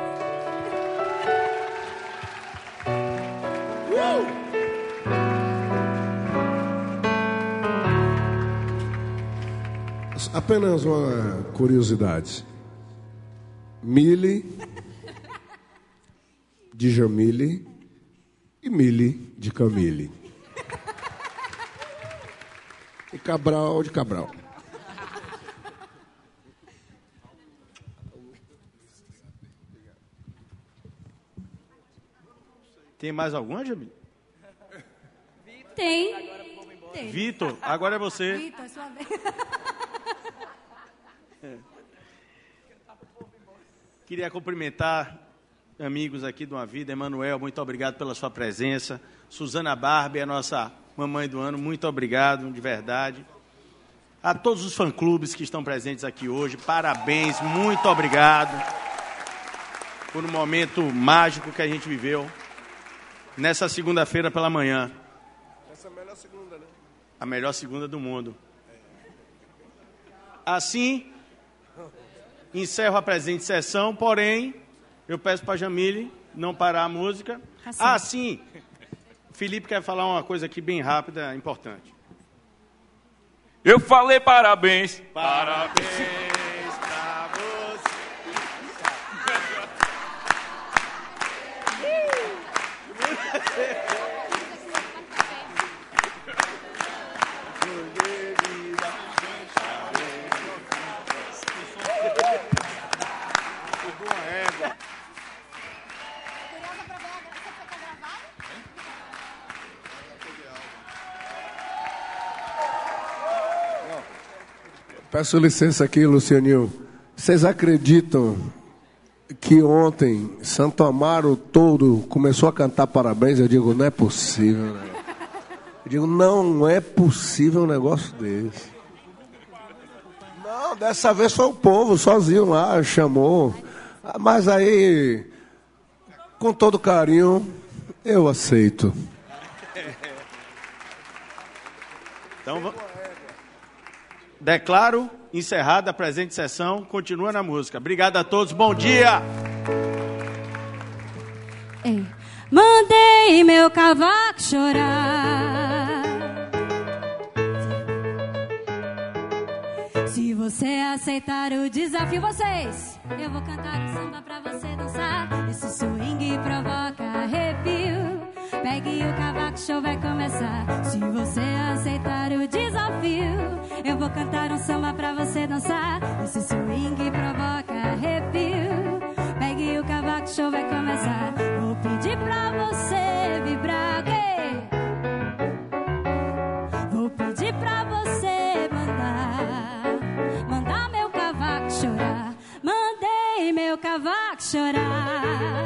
E: Uh! Apenas uma curiosidade. Mili, de Jamile, e Mili, de Camille. E Cabral de Cabral.
A: Tem mais alguma, Jamile?
B: Tem. Tem.
A: Vitor, agora é você.
B: Vitor, sua vez.
A: Queria cumprimentar amigos aqui de Uma Vida. Emanuel, muito obrigado pela sua presença. Suzana Barbie, a nossa mamãe do ano, muito obrigado, de verdade. A todos os fã-clubes que estão presentes aqui hoje, parabéns, muito obrigado por um momento mágico que a gente viveu nessa segunda-feira pela manhã.
E: Essa é a melhor segunda, né?
A: A melhor segunda do mundo. Assim, encerro a presente sessão, porém, eu peço para a Jamile não parar a música. Assim. Ah, sim. Felipe quer falar uma coisa aqui bem rápida, importante.
K: Eu falei parabéns.
A: Parabéns pra você.
E: Peço licença aqui, Lucianinho. Vocês acreditam que ontem Santo Amaro todo começou a cantar parabéns? Eu digo, não é possível, né? Eu digo, não é possível um negócio desse. Não, dessa vez foi o povo sozinho lá, chamou. Mas aí, com todo carinho, eu aceito.
A: Então, vamos... Declaro encerrada a presente sessão. Continua na música. Obrigado a todos. Bom dia!
B: Ei. Mandei meu cavaco chorar. Se você aceitar o desafio, vocês, eu vou cantar um samba pra você dançar. Esse swing provoca arrepio. Pegue o cavaco, show vai começar. Se você aceitar o desafio, eu vou cantar um samba pra você dançar. Esse swing provoca arrepio. Pegue o cavaco, show vai começar. Vou pedir pra você vibrar, okay? Vou pedir pra você mandar, mandar meu cavaco chorar. Mandei meu cavaco chorar.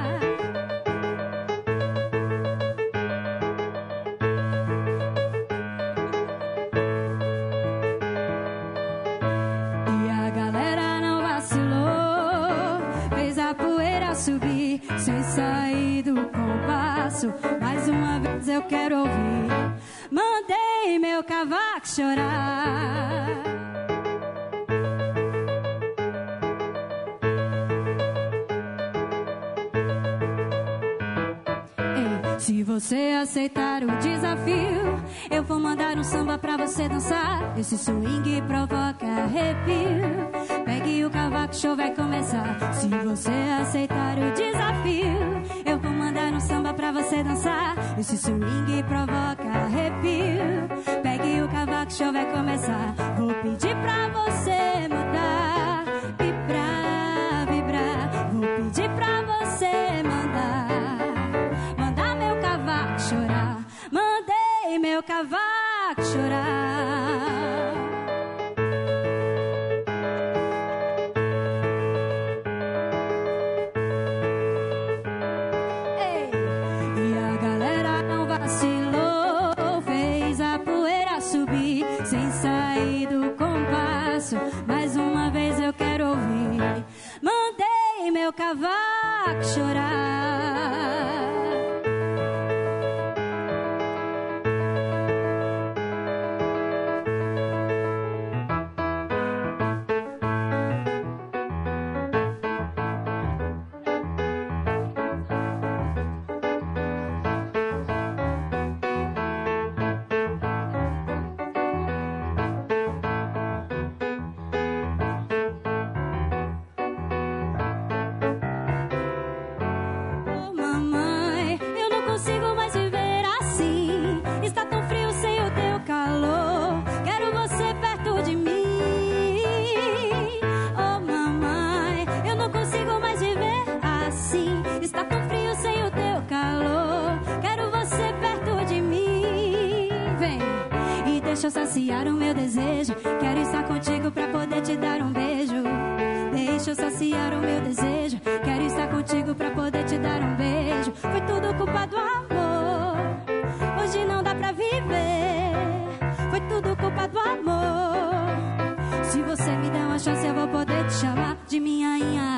B: Subir sem sair do compasso. Mais uma vez eu quero ouvir. Mandei meu cavaco chorar. Ei, se você aceitar o desafio, eu vou mandar um samba pra você dançar. Esse swing provoca arrepio. Pegue o cavaco, show vai começar. Se você aceitar o desafio, eu vou mandar um samba pra você dançar. Esse swing provoca arrepio. Pegue o cavaco, show vai começar. Vou pedir pra você mudar, vibrar, vibrar. Vou pedir pra você mandar, mandar meu cavaco chorar. Mandei meu cavaco chorar. cavaco chorar. Deixa eu saciar o meu desejo. Quero estar contigo pra poder te dar um beijo. Deixa eu saciar o meu desejo. Quero estar contigo pra poder te dar um beijo. Foi tudo culpa do amor. Hoje não dá pra viver. Foi tudo culpa do amor. Se você me der uma chance, eu vou poder te chamar de minha rainha.